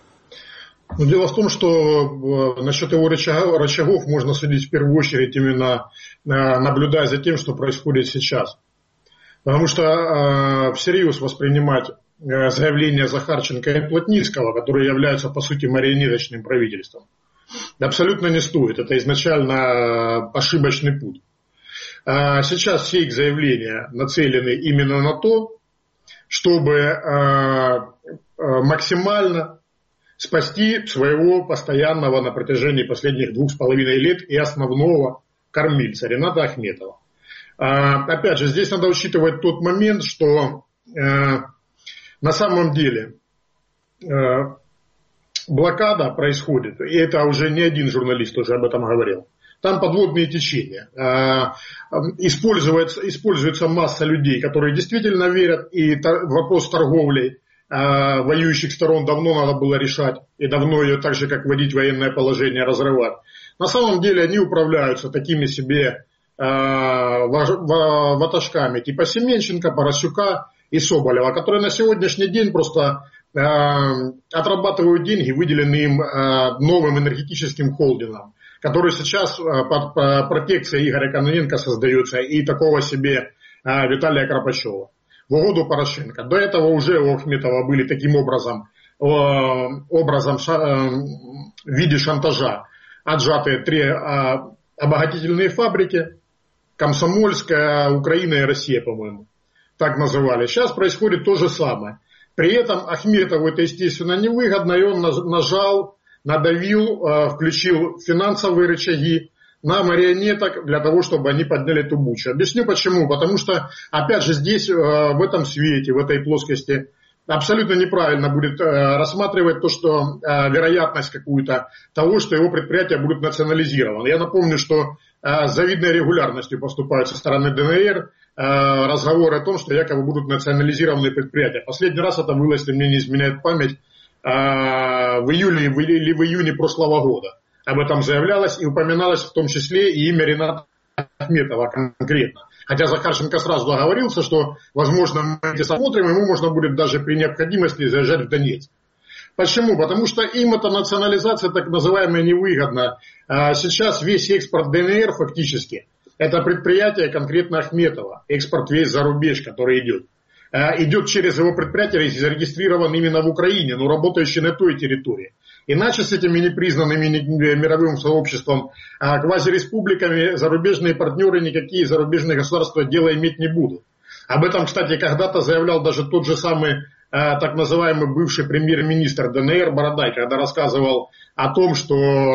Но дело в том, что насчет его рычагов можно судить в первую очередь именно наблюдая за тем, что происходит сейчас. Потому что всерьез воспринимать заявления Захарченко и Плотницкого, которые являются по сути марионеточным правительством, абсолютно не стоит. Это изначально ошибочный путь. Сейчас все их заявления нацелены именно на то, чтобы максимально спасти своего постоянного на протяжении последних двух с половиной лет и основного кормильца Рината Ахметова. А, опять же, здесь надо учитывать тот момент, что э, на самом деле э, блокада происходит, и это уже не один журналист уже об этом говорил. Там подводные течения. Э, используется, используется масса людей, которые действительно верят, и тор, вопрос торговли воюющих сторон давно надо было решать, и давно ее так же, как вводить военное положение, разрывать. На самом деле они управляются такими себе э, ватажками типа Семенченко, Поросюка и Соболева, которые на сегодняшний день просто э, отрабатывают деньги, выделенные им э, новым энергетическим холдингом, который сейчас э, под э, протекцией Игоря Кононенко создается и такого себе э, Виталия Кропачева в угоду Порошенко. До этого уже у Ахметова были таким образом, э, образом ша, э, в виде шантажа отжатые три э, обогатительные фабрики, Комсомольская, Украина и Россия, по-моему, так называли. Сейчас происходит то же самое. При этом Ахметову это, естественно, невыгодно, и он нажал, надавил, э, включил финансовые рычаги на марионеток для того, чтобы они подняли ту бучу. Объясню почему. Потому что, опять же, здесь, в этом свете, в этой плоскости, абсолютно неправильно будет рассматривать то, что вероятность какую-то того, что его предприятия будут национализированы. Я напомню, что с завидной регулярностью поступают со стороны ДНР разговоры о том, что якобы будут национализированы предприятия. Последний раз это было, если мне не изменяет память, в июле или в июне прошлого года. Об этом заявлялось и упоминалось в том числе и имя Рината Ахметова конкретно. Хотя Захарченко сразу договорился, что, возможно, мы это смотрим, ему можно будет даже при необходимости заезжать в Донецк. Почему? Потому что им эта национализация так называемая невыгодна. Сейчас весь экспорт ДНР фактически, это предприятие конкретно Ахметова. Экспорт весь за рубеж, который идет. Идет через его предприятие, зарегистрирован именно в Украине, но работающий на той территории. Иначе с этими непризнанными мировым сообществом квазиреспубликами зарубежные партнеры никакие зарубежные государства дела иметь не будут. Об этом, кстати, когда-то заявлял даже тот же самый так называемый бывший премьер-министр ДНР Бородай, когда рассказывал о том, что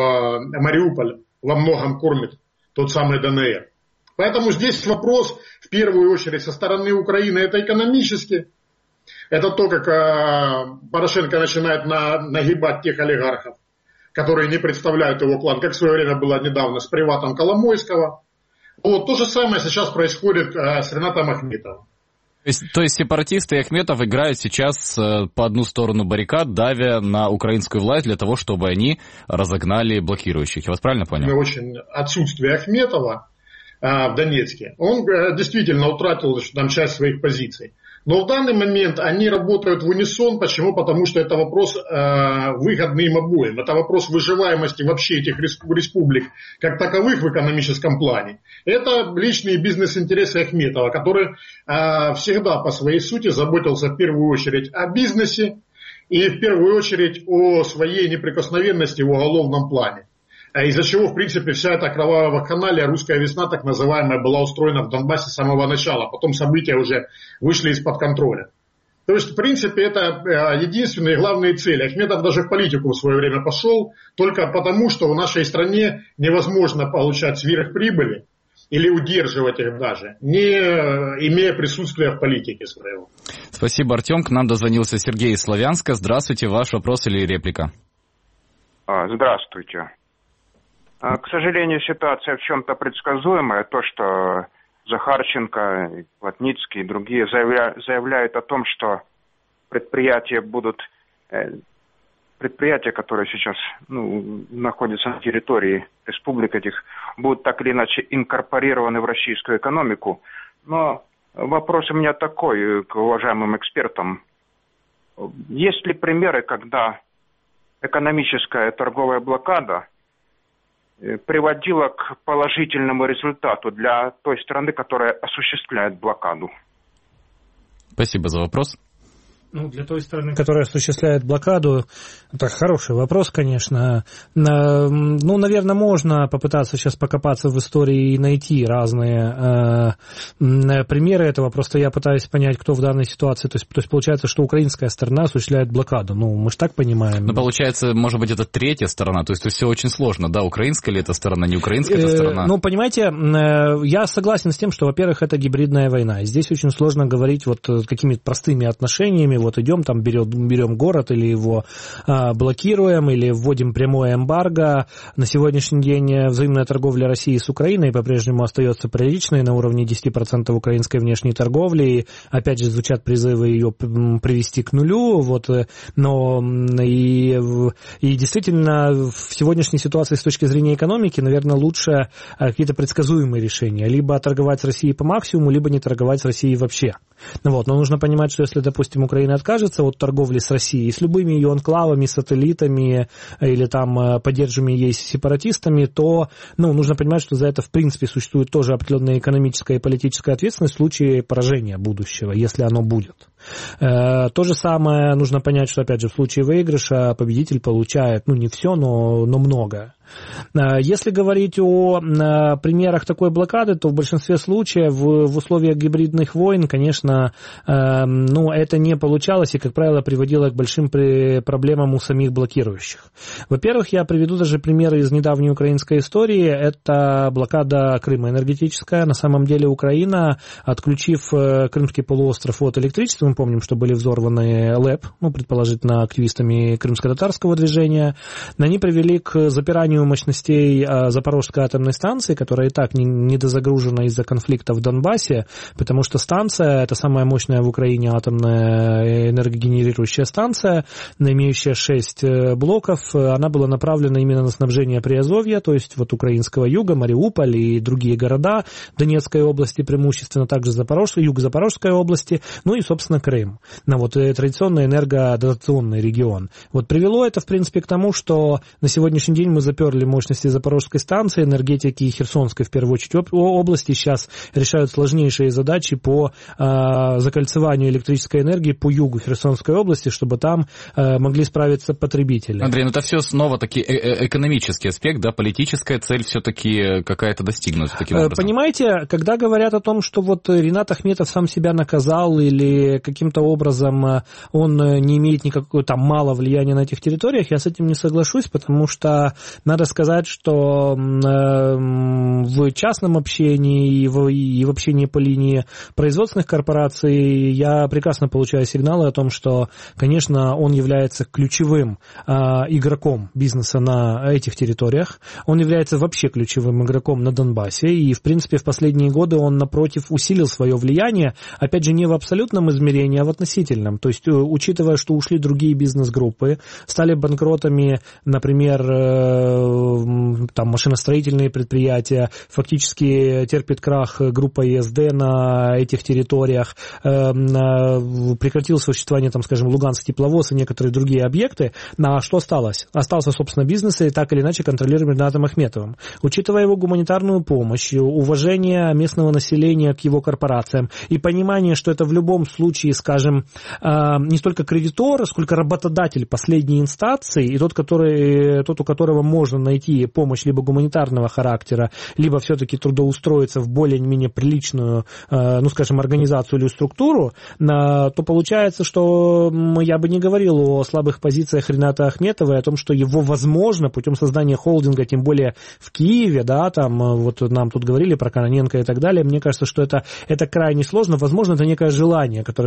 Мариуполь во многом кормит тот самый ДНР. Поэтому здесь вопрос в первую очередь со стороны Украины это экономически. Это то, как э, Порошенко начинает на, нагибать тех олигархов, которые не представляют его клан, как в свое время было недавно с приватом Коломойского. Вот то же самое сейчас происходит э, с Ринатом Ахметовым. То есть, то есть сепаратисты и Ахметов играют сейчас э, по одну сторону баррикад, давя на украинскую власть для того, чтобы они разогнали блокирующих. Я вас правильно понял? Очень отсутствие Ахметова э, в Донецке. Он э, действительно утратил там часть своих позиций. Но в данный момент они работают в унисон. Почему? Потому что это вопрос э, выгодный им обоим. Это вопрос выживаемости вообще этих республик как таковых в экономическом плане. Это личные бизнес-интересы Ахметова, который э, всегда по своей сути заботился в первую очередь о бизнесе и в первую очередь о своей неприкосновенности в уголовном плане. Из-за чего, в принципе, вся эта кровавая вакханалия, русская весна, так называемая, была устроена в Донбассе с самого начала. Потом события уже вышли из-под контроля. То есть, в принципе, это единственные и главные цели. Ахметов даже в политику в свое время пошел только потому, что в нашей стране невозможно получать сверхприбыли или удерживать их даже, не имея присутствия в политике своего. Спасибо, Артем. К нам дозвонился Сергей из Славянска. Здравствуйте. Ваш вопрос или реплика? Здравствуйте. К сожалению, ситуация в чем-то предсказуемая. То, что Захарченко, Плотницкий и другие заявля... заявляют о том, что предприятия будут... Предприятия, которые сейчас ну, находятся на территории республик этих, будут так или иначе инкорпорированы в российскую экономику. Но вопрос у меня такой к уважаемым экспертам. Есть ли примеры, когда экономическая торговая блокада приводила к положительному результату для той страны, которая осуществляет блокаду? Спасибо за вопрос. Ну, для той страны, которая осуществляет блокаду, это хороший вопрос, конечно. Ну, наверное, можно попытаться сейчас покопаться в истории и найти разные э, примеры этого. Просто я пытаюсь понять, кто в данной ситуации. То есть, то есть получается, что украинская сторона осуществляет блокаду. Ну, мы же так понимаем. Ну, получается, может быть, это третья сторона. То есть, то есть все очень сложно. Да, украинская ли это сторона, не украинская это сторона? Э, ну, понимаете, я согласен с тем, что, во-первых, это гибридная война. И здесь очень сложно говорить вот какими-то простыми отношениями. Вот идем там, берем, берем город или его а, блокируем, или вводим прямое эмбарго. На сегодняшний день взаимная торговля России с Украиной по-прежнему остается приличной на уровне десять процентов украинской внешней торговли. И, опять же, звучат призывы ее привести к нулю. Вот, но и, и действительно в сегодняшней ситуации с точки зрения экономики, наверное, лучше какие-то предсказуемые решения. Либо торговать с Россией по максимуму, либо не торговать с Россией вообще. Вот. Но нужно понимать, что если, допустим, Украина откажется от торговли с Россией, с любыми ее анклавами, сателлитами или там поддерживаемыми ей сепаратистами, то ну, нужно понимать, что за это в принципе существует тоже определенная экономическая и политическая ответственность в случае поражения будущего, если оно будет. Э, то же самое нужно понять, что опять же в случае выигрыша победитель получает, ну не все, но, но много. Если говорить о примерах такой блокады, то в большинстве случаев в, в условиях гибридных войн, конечно, э, ну, это не получалось и, как правило, приводило к большим проблемам у самих блокирующих. Во-первых, я приведу даже примеры из недавней украинской истории. Это блокада Крыма энергетическая. На самом деле Украина, отключив Крымский полуостров от электричества, мы помним, что были взорваны ЛЭП, ну, предположительно, активистами крымско-татарского движения, они привели к запиранию мощностей Запорожской атомной станции, которая и так недозагружена из-за конфликта в Донбассе, потому что станция, это самая мощная в Украине атомная энергогенерирующая станция, имеющая шесть блоков, она была направлена именно на снабжение Приазовья, то есть вот украинского юга, Мариуполь и другие города Донецкой области, преимущественно также Запорожской, юг Запорожской области, ну и, собственно, Крым. Ну, вот, традиционный энергодотационный регион. Вот привело это, в принципе, к тому, что на сегодняшний день мы заперли мощности Запорожской станции, энергетики и Херсонской, в первую очередь, области сейчас решают сложнейшие задачи по э, закольцеванию электрической энергии по югу Херсонской области, чтобы там э, могли справиться потребители. Андрей, ну это все снова таки э- экономический аспект, да, политическая цель все-таки какая-то достигнута таким образом. Понимаете, когда говорят о том, что вот Ринат Ахметов сам себя наказал или каким-то образом он не имеет никакого там мало влияния на этих территориях, я с этим не соглашусь, потому что надо сказать, что в частном общении и в, и в общении по линии производственных корпораций я прекрасно получаю сигналы о том, что, конечно, он является ключевым э, игроком бизнеса на этих территориях. Он является вообще ключевым игроком на Донбассе. И, в принципе, в последние годы он, напротив, усилил свое влияние, опять же, не в абсолютном измерении, а в относительном. То есть, учитывая, что ушли другие бизнес-группы, стали банкротами, например, э, там, машиностроительные предприятия, фактически терпит крах группа ЕСД на этих территориях, э, э, прекратил существование, там, скажем, Луганск тепловоз и некоторые другие объекты. А что осталось? Остался, собственно, бизнес, и так или иначе контролируемый Ринатом Ахметовым. Учитывая его гуманитарную помощь, уважение местного населения к его корпорациям и понимание, что это в любом случае, скажем, э, не столько кредитор, сколько работодатель последней инстанции, и тот, который, тот, у которого можно найти помощь либо гуманитарного характера, либо все-таки трудоустроиться в более-менее приличную, э, ну, скажем, организацию или структуру, э, то получается, что я бы не говорил о слабых позициях Рината Ахметова и о том, что его возможно путем создания холдинга, тем более в Киеве, да, там вот нам тут говорили про Кононенко и так далее, мне кажется, что это, это крайне сложно, возможно, это некое желание, которое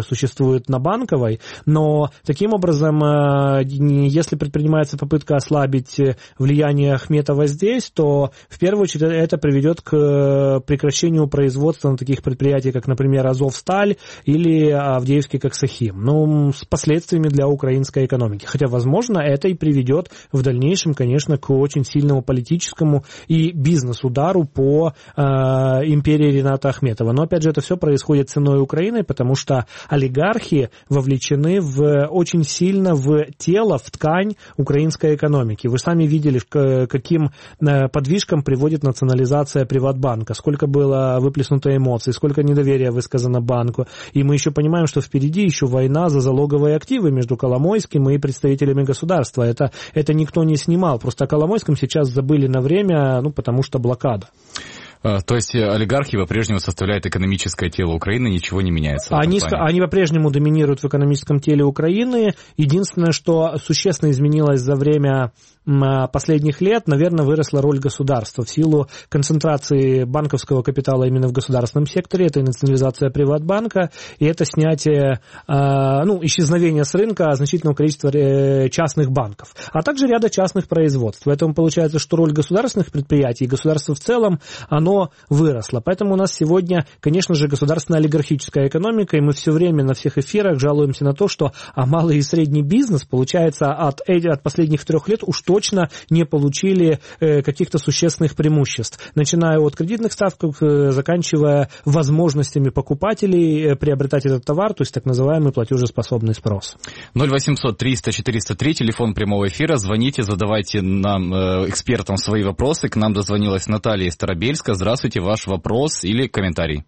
существует на Банковой, но таким образом, если предпринимается попытка ослабить влияние Ахметова здесь, то в первую очередь это приведет к прекращению производства на таких предприятиях, как, например, Азовсталь или Авдеевский Коксахим, ну, с последствиями для украинской экономики. Хотя, возможно, это и приведет в дальнейшем, конечно, к очень сильному политическому и бизнес-удару по э, империи Рената Ахметова. Но, опять же, это все происходит ценой Украины, потому что олигархи вовлечены в, очень сильно в тело, в ткань украинской экономики. Вы сами видели, к каким подвижкам приводит национализация Приватбанка, сколько было выплеснуто эмоций, сколько недоверия высказано банку. И мы еще понимаем, что впереди еще война за залоговые активы между Коломойским и представителями государства. Это, это никто не снимал. Просто о Коломойском сейчас забыли на время, ну, потому что блокада. То есть олигархи по-прежнему составляют экономическое тело Украины, ничего не меняется? Они, они по-прежнему доминируют в экономическом теле Украины. Единственное, что существенно изменилось за время последних лет, наверное, выросла роль государства в силу концентрации банковского капитала именно в государственном секторе. Это и национализация Приватбанка, и это снятие, ну, исчезновение с рынка значительного количества частных банков, а также ряда частных производств. Поэтому получается, что роль государственных предприятий и государства в целом, оно выросло. Поэтому у нас сегодня, конечно же, государственная олигархическая экономика, и мы все время на всех эфирах жалуемся на то, что а малый и средний бизнес, получается, от, от последних трех лет уж точно не получили э, каких-то существенных преимуществ, начиная от кредитных ставок, э, заканчивая возможностями покупателей э, приобретать этот товар, то есть так называемый платежеспособный спрос. ноль восемьсот триста четыреста три, телефон прямого эфира, звоните, задавайте нам, э, экспертам, свои вопросы. К нам дозвонилась Наталья из Старобельска. Здравствуйте, ваш вопрос или комментарий?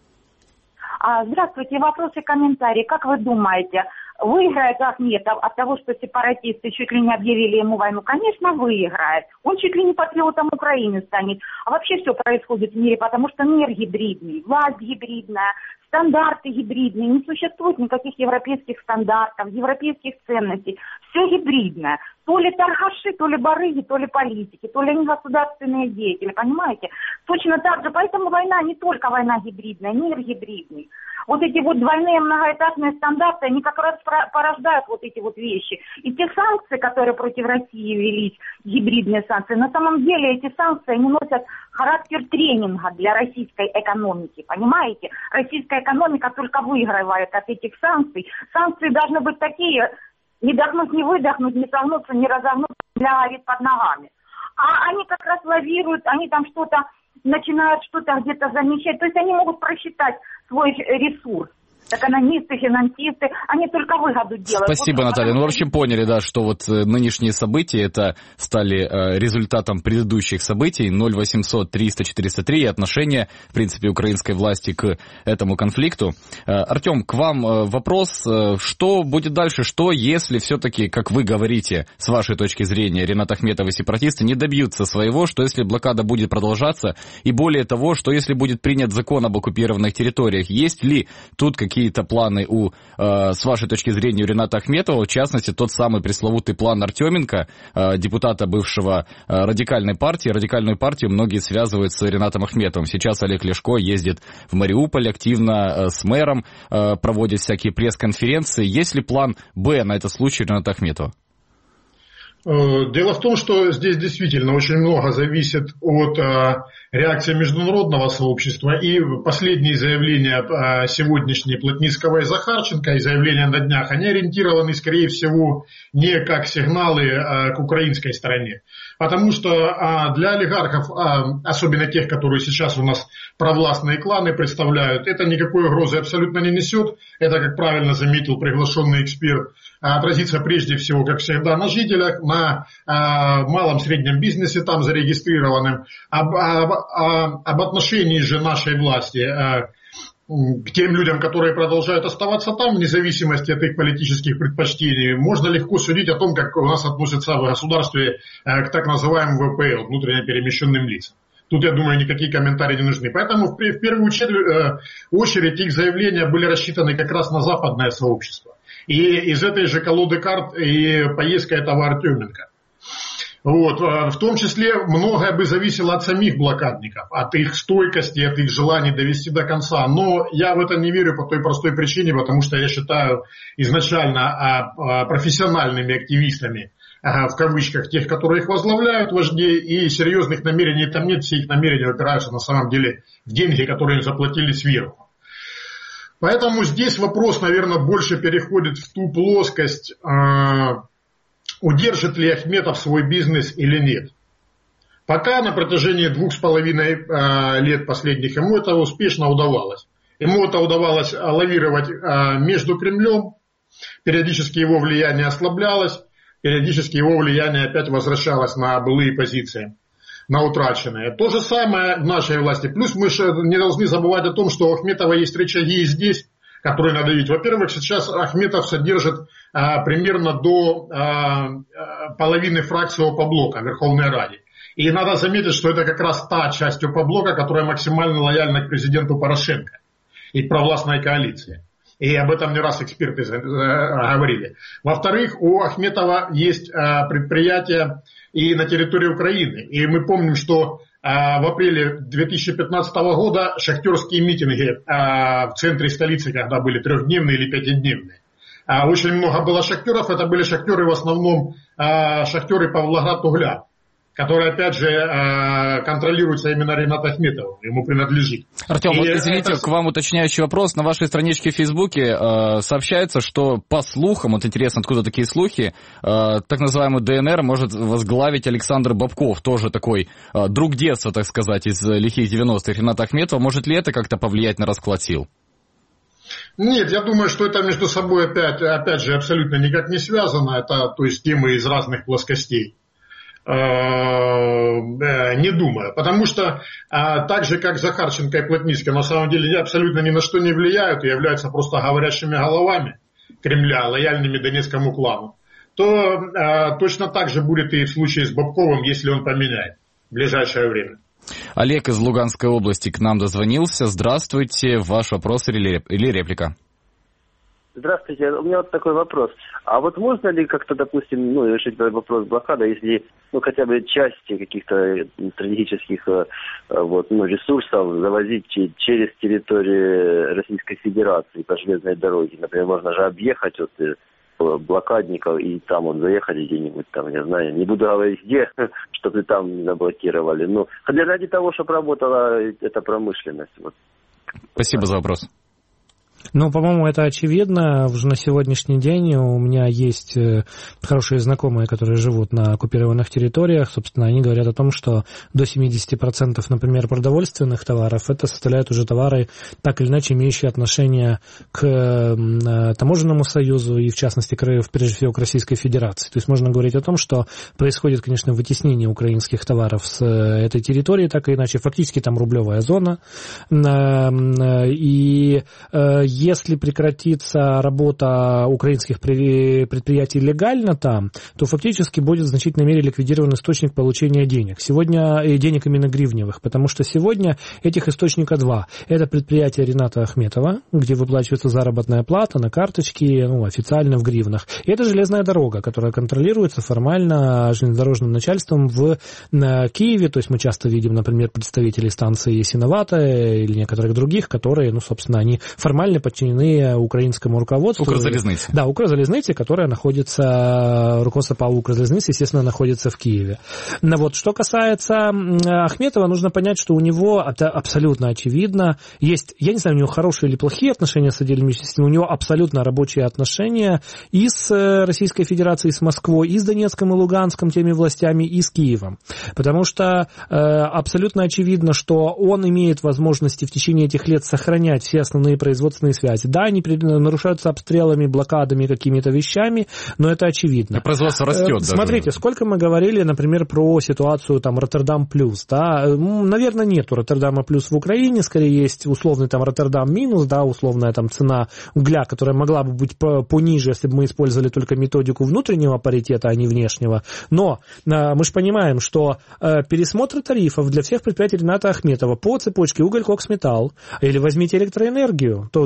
Здравствуйте, вопрос и комментарий. Как вы думаете, выиграет Ахметов от того, что сепаратисты чуть ли не объявили ему войну? Конечно, выиграет. Он чуть ли не патриотом Украины станет. А вообще все происходит в мире, потому что мир гибридный, власть гибридная, стандарты гибридные, не существует никаких европейских стандартов, европейских ценностей. Все гибридное. То ли торгаши, то ли барыги, то ли политики, то ли они государственные деятели, понимаете? Точно так же. Поэтому война не только война гибридная, мир гибридный. Вот эти вот двойные многоэтапные стандарты, они как раз порождают вот эти вот вещи. И те санкции, которые против России велись, гибридные санкции, на самом деле эти санкции, они носят характер тренинга для российской экономики, понимаете? Российская экономика только выигрывает от этих санкций. Санкции должны быть такие, не дохнуть, не выдохнуть, не согнуться, не разогнуться, лягает под ногами. А они как раз лавируют, они там что-то начинают что-то где-то замечать. То есть они могут просчитать свой ресурс. Экономисты, финансисты, они только выгоду делают. Спасибо, вот, Наталья. Ну, в общем, поняли, да, что вот нынешние события, это стали э, результатом предыдущих событий. ноль восемьсот триста четыреста три и отношение, в принципе, украинской власти к этому конфликту. Э, Артем, к вам э, вопрос. Э, что будет дальше? Что, если все-таки, как вы говорите, с вашей точки зрения, Ренат Ахметов и сепаратисты не добьются своего? Что, если блокада будет продолжаться? И более того, что, если будет принят закон об оккупированных территориях? Есть ли тут какие какие-то планы у, э, с вашей точки зрения, у Рената Ахметова, в частности, тот самый пресловутый план Артеменко, э, депутата бывшего э, радикальной партии. Радикальную партию многие связывают с Ренатом Ахметовым. Сейчас Олег Ляшко ездит в Мариуполь активно э, с мэром, э, проводит всякие пресс-конференции. Есть ли план «Б» на этот случай Рената Ахметова? Дело в том, что здесь действительно очень много зависит от э, реакции международного сообщества. И последние заявления э, сегодняшние Плотницкого и Захарченко, и заявления на днях, они ориентированы, скорее всего, не как сигналы э, к украинской стороне. Потому что э, для олигархов, э, особенно тех, которые сейчас у нас провластные кланы представляют, это никакой угрозы абсолютно не несет. Это, как правильно заметил приглашенный эксперт, отразится прежде всего, как всегда, на жителях, на э, малом среднем бизнесе там зарегистрированным. Об, об, об отношении же нашей власти э, к тем людям, которые продолжают оставаться там, вне зависимости от их политических предпочтений, можно легко судить о том, как у нас относятся в государстве э, к так называемым вэ пэ эл, внутренне перемещенным лицам. Тут, я думаю, никакие комментарии не нужны. Поэтому в, в первую очередь их заявления были рассчитаны как раз на западное сообщество. И из этой же колоды карт и поездка этого Артеменко. Вот, в том числе многое бы зависело от самих блокадников, от их стойкости, от их желания довести до конца. Но я в это не верю по той простой причине, потому что я считаю изначально профессиональными активистами, в кавычках, тех, которые их возглавляют, вождей, и серьезных намерений там нет, все их намерения опираются на самом деле в деньги, которые им заплатили сверху. Поэтому здесь вопрос, наверное, больше переходит в ту плоскость, удержит ли Ахметов свой бизнес или нет. Пока на протяжении двух с половиной э, лет последних ему это успешно удавалось. Ему это удавалось лавировать э, между Кремлем, периодически его влияние ослаблялось, периодически его влияние опять возвращалось на былые позиции, на утраченные. То же самое в нашей власти. Плюс мы не должны забывать о том, что у Ахметова есть рычаги и здесь, которые надо видеть. Во-первых, сейчас Ахметов содержит а, примерно до а, половины фракции ОП-блока в Верховной Раде. И надо заметить, что это как раз та часть ОП-блока, которая максимально лояльна к президенту Порошенко и к провластной коалиции. И об этом не раз эксперты говорили. Во-вторых, у Ахметова есть а, предприятия и на территории Украины. И мы помним, что в апреле две тысячи пятнадцатого года шахтерские митинги в центре столицы, когда были трехдневные или пятидневные. Очень много было шахтеров, это были шахтеры в основном шахтеры Павлоград-Угля, которые, опять же, контролируются именно Ринатом Ахметовым, ему принадлежит. Артем, И вот извините, это... к вам уточняющий вопрос. На вашей страничке в Фейсбуке э, сообщается, что по слухам, вот интересно, откуда такие слухи, э, так называемый ДНР может возглавить Александр Бабков, тоже такой э, друг детства, так сказать, из лихих девяностых Рината Ахметова. Может ли это как-то повлиять на расклад сил? Нет, я думаю, что это между собой опять, опять же абсолютно никак не связано. Это, то есть, темы из разных плоскостей. Не думаю, потому что так же, как Захарченко и Плотницкий, на самом деле абсолютно ни на что не влияют и являются просто говорящими головами Кремля, лояльными Донецкому клану, то точно так же будет и в случае с Бабковым, если он поменяет в ближайшее время. Олег из Луганской области к нам дозвонился. Здравствуйте, ваш вопрос или реплика? Здравствуйте, у меня вот такой вопрос. А вот можно ли как-то, допустим, ну, решить вопрос блокады, если, ну, хотя бы части каких-то стратегических вот, ну, ресурсов завозить через территорию Российской Федерации по железной дороге? Например, можно же объехать вот блокадников и там вот заехать где-нибудь там, я знаю, не буду говорить где, чтобы там не заблокировали. Ну, ради того, чтобы работала эта промышленность. Вот. Спасибо за вопрос. Ну, по-моему, это очевидно. Уже на сегодняшний день у меня есть хорошие знакомые, которые живут на оккупированных территориях. Собственно, они говорят о том, что до семьдесят процентов, например, продовольственных товаров, это составляют уже товары, так или иначе, имеющие отношение к таможенному союзу и, в частности, прежде всего, к Российской Федерации. То есть можно говорить о том, что происходит, конечно, вытеснение украинских товаров с этой территории, так или иначе, фактически там рублевая зона. И если прекратится работа украинских предприятий легально там, то фактически будет в значительной мере ликвидирован источник получения денег. Сегодня денег именно гривневых, потому что сегодня этих источника два. Это предприятие Рината Ахметова, где выплачивается заработная плата на карточке, ну, официально в гривнах. И это железная дорога, которая контролируется формально железнодорожным начальством в Киеве. То есть мы часто видим, например, представителей станции Ясиновата или некоторых других, которые, ну, собственно, они формально подчинены украинскому руководству. Укрзалезницы. Да, Укрзалезницы, которая находится, руководство по Укрзалезнице, естественно, находится в Киеве. Но вот, что касается Ахметова, нужно понять, что у него, это абсолютно очевидно, есть, я не знаю, у него хорошие или плохие отношения с отдельными частями, у него абсолютно рабочие отношения и с Российской Федерацией, и с Москвой, и с Донецком и Луганском, теми властями, и с Киевом. Потому что э, абсолютно очевидно, что он имеет возможности в течение этих лет сохранять все основные производственные связи. Да, они нарушаются обстрелами, блокадами, какими-то вещами, но это очевидно. И производство растет. Смотрите, даже. Сколько мы говорили, например, про ситуацию там Роттердам плюс, да, наверное, нету Роттердама плюс в Украине, скорее есть условный там Роттердам минус, да, условная там цена угля, которая могла бы быть пониже, если бы мы использовали только методику внутреннего паритета, а не внешнего. Но мы же понимаем, что пересмотр тарифов для всех предприятий Рината Ахметова по цепочке уголь, кокс, металл, или возьмите электроэнергию, тот же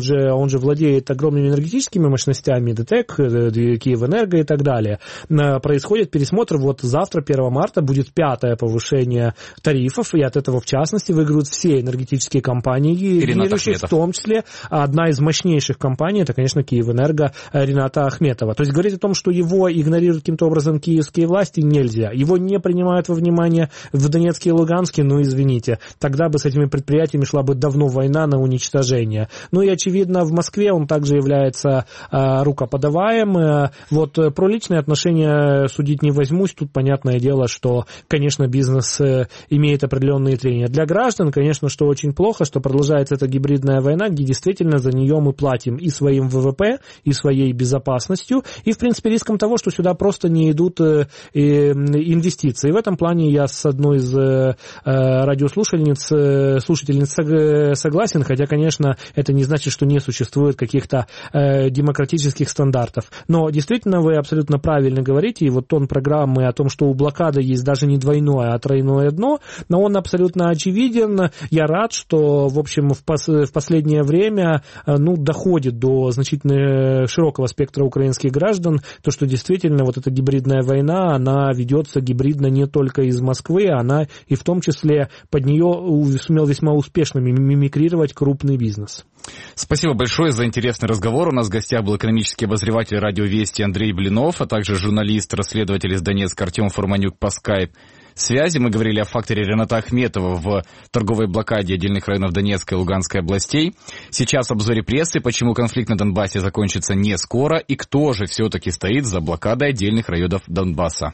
же, он же владеет огромными энергетическими мощностями, ДТЭК, Киевэнерго и так далее. Происходит пересмотр, вот завтра, первого марта, будет пятое повышение тарифов, и от этого, в частности, выиграют все энергетические компании, генерирующие, в том числе одна из мощнейших компаний, это, конечно, Киевэнерго Рената Ахметова. То есть говорить о том, что его игнорируют каким-то образом киевские власти, нельзя. Его не принимают во внимание в Донецке и Луганске, ну, извините, тогда бы с этими предприятиями шла бы давно война на уничтожение. Ну и, очевидно, в Москве он также является э, рукоподаваем. Вот про личные отношения судить не возьмусь. Тут понятное дело, что, конечно, бизнес э, имеет определенные трения. Для граждан, конечно, что очень плохо, что продолжается эта гибридная война, где действительно за нее мы платим и своим ВВП, и своей безопасностью, и, в принципе, риском того, что сюда просто не идут э, э, инвестиции. В этом плане я с одной из э, радиослушательниц э, слушательниц согласен, хотя, конечно, это не значит, что не существует каких-то э, демократических стандартов. Но действительно вы абсолютно правильно говорите, и вот тон программы о том, что у блокады есть даже не двойное, а тройное дно, но он абсолютно очевиден. Я рад, что, в общем, в, пос в последнее время э, ну, доходит до значительно широкого спектра украинских граждан, то, что действительно вот эта гибридная война, она ведется гибридно не только из Москвы, она и в том числе под нее сумел весьма успешно мимикрировать крупный бизнес. Спасибо большое за интересный разговор. У нас в гостях был экономический обозреватель «Радио Вести» Андрей Блинов, а также журналист-расследователь из Донецка Артем Фурманюк по скайп связи. Мы говорили о факторе Рената Ахметова в торговой блокаде отдельных районов Донецкой и Луганской областей. Сейчас в обзоре прессы, почему конфликт на Донбассе закончится не скоро и кто же все-таки стоит за блокадой отдельных районов Донбасса.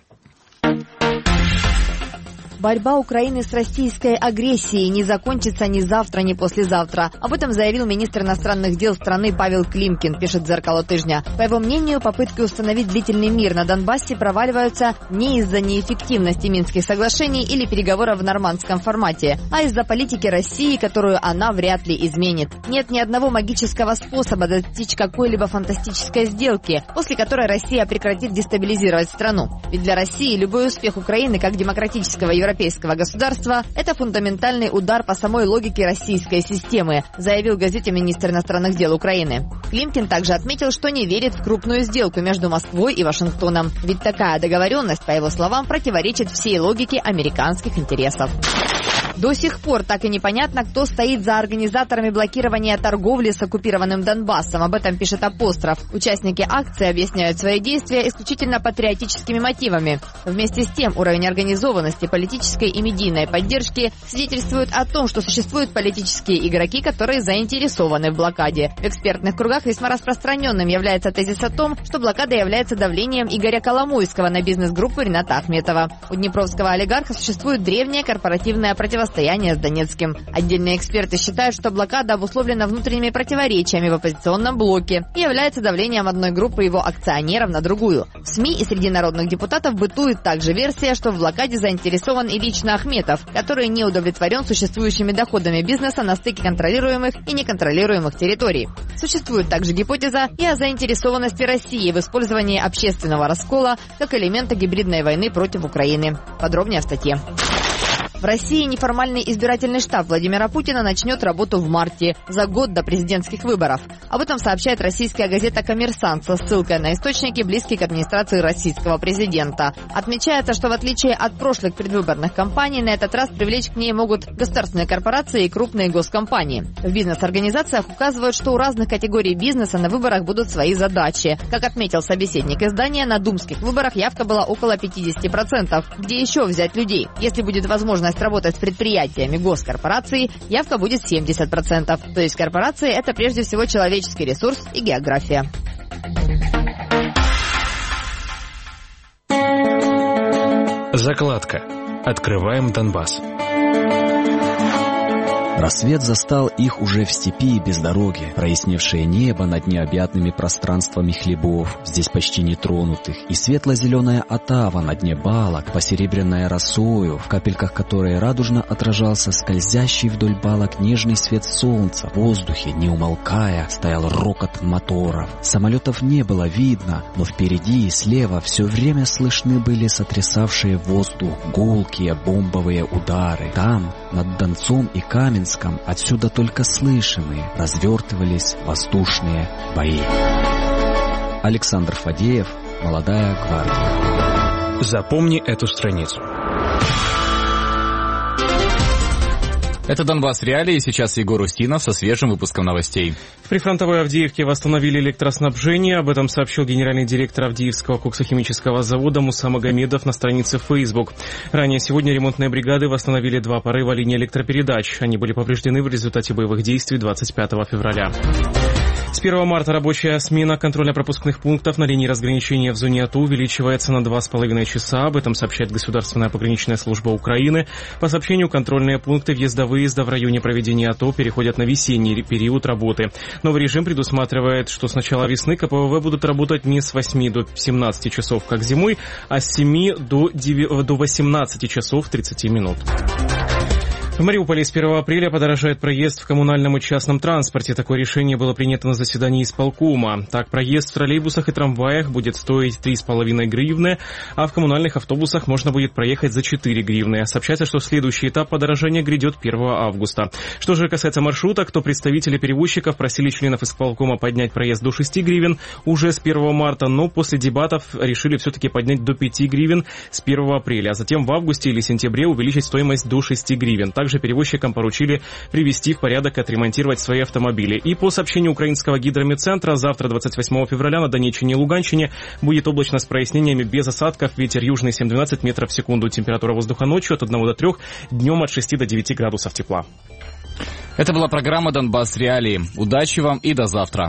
Борьба Украины с российской агрессией не закончится ни завтра, ни послезавтра. Об этом заявил министр иностранных дел страны Павел Климкин, пишет «Зеркало тыжня». По его мнению, попытки установить длительный мир на Донбассе проваливаются не из-за неэффективности Минских соглашений или переговоров в нормандском формате, а из-за политики России, которую она вряд ли изменит. Нет ни одного магического способа достичь какой-либо фантастической сделки, после которой Россия прекратит дестабилизировать страну. Ведь для России любой успех Украины как демократического европейского европейского государства – это фундаментальный удар по самой логике российской системы, заявил газете министр иностранных дел Украины. Климкин также отметил, что не верит в крупную сделку между Москвой и Вашингтоном, ведь такая договоренность, по его словам, противоречит всей логике американских интересов. До сих пор так и непонятно, кто стоит за организаторами блокирования торговли с оккупированным Донбассом. Об этом пишет «Апостроф». Участники акции объясняют свои действия исключительно патриотическими мотивами. Вместе с тем, уровень организованности, политической и медийной поддержки свидетельствует о том, что существуют политические игроки, которые заинтересованы в блокаде. В экспертных кругах весьма распространенным является тезис о том, что блокада является давлением Игоря Коломойского на бизнес-группу Рената Ахметова. У днепровского олигарха существует древнее корпоративное противостояние с Донецким. Отдельные эксперты считают, что блокада обусловлена внутренними противоречиями в оппозиционном блоке и является давлением одной группы его акционеров на другую. В СМИ и среди народных депутатов бытует также версия, что в блокаде заинтересован и лично Ахметов, который не удовлетворен существующими доходами бизнеса на стыке контролируемых и неконтролируемых территорий. Существует также гипотеза и о заинтересованности России в использовании общественного раскола как элемента гибридной войны против Украины. Подробнее в статье. В России неформальный избирательный штаб Владимира Путина начнет работу в марте, за год до президентских выборов. Об этом сообщает российская газета «Коммерсант» со ссылкой на источники, близкие к администрации российского президента. Отмечается, что в отличие от прошлых предвыборных кампаний, на этот раз привлечь к ней могут государственные корпорации и крупные госкомпании. В бизнес-организациях указывают, что у разных категорий бизнеса на выборах будут свои задачи. Как отметил собеседник издания, на думских выборах явка была около пятьдесят процентов. Где еще взять людей? Если будет возможность работать с предприятиями госкорпораций, явка будет семьдесят процентов. То есть корпорации – это прежде всего человеческий ресурс и география. Закладка. Открываем Донбасс. Рассвет застал их уже в степи и без дороги. Проясневшее небо над необъятными пространствами хлебов, здесь почти нетронутых, и светло-зеленая отава на дне балок, посеребренная росою, в капельках которой радужно отражался скользящий вдоль балок нежный свет солнца. В воздухе, не умолкая, стоял рокот моторов. Самолетов не было видно, но впереди и слева все время слышны были сотрясавшие воздух гулкие бомбовые удары. Там, над Донцом и Каменским, Луганском отсюда только слышимые развертывались воздушные бои. Александр Фадеев, «Молодая гвардия». Запомни эту страницу. Это «Донбасс Реалии». Сейчас Егор Устинов со свежим выпуском новостей. В прифронтовой Авдеевке восстановили электроснабжение. Об этом сообщил генеральный директор Авдеевского коксохимического завода Муса Магомедов на странице в Facebook. Ранее сегодня ремонтные бригады восстановили два порыва линии электропередач. Они были повреждены в результате боевых действий двадцать пятого февраля. С первого марта рабочая смена контрольно-пропускных пунктов на линии разграничения в зоне АТО увеличивается на два с половиной часа. Об этом сообщает Государственная пограничная служба Украины. По сообщению, контрольные пункты въезда-выезда в районе проведения АТО переходят на весенний период работы. Новый режим предусматривает, что с начала весны КПВВ будут работать не с восьми до семнадцати часов, как зимой, а с семи до восемнадцати часов тридцати минут. В Мариуполе с первого апреля подорожает проезд в коммунальном и частном транспорте. Такое решение было принято на заседании исполкома. Так, проезд в троллейбусах и трамваях будет стоить три с половиной гривны, а в коммунальных автобусах можно будет проехать за четыре гривны. Сообщается, что следующий этап подорожания грядет первого августа. Что же касается маршруток, то представители перевозчиков просили членов исполкома поднять проезд до шести гривен уже с первого марта, но после дебатов решили все-таки поднять до пяти гривен с первого апреля, а затем в августе или сентябре увеличить стоимость до шести гривен. Также перевозчикам поручили привести в порядок и отремонтировать свои автомобили. И по сообщению украинского гидрометцентра, завтра, двадцать восьмого февраля, на Донеччине и Луганщине будет облачно с прояснениями без осадков. Ветер южный семь двенадцать метров в секунду. Температура воздуха ночью от одного до трёх, днем от шести до девяти градусов тепла. Это была программа «Донбасс Реалии». Удачи вам и до завтра.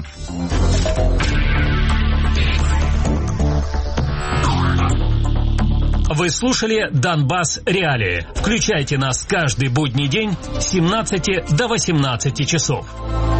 Вы слушали «Донбасс Реалии». Включайте нас каждый будний день с семнадцати до восемнадцати часов.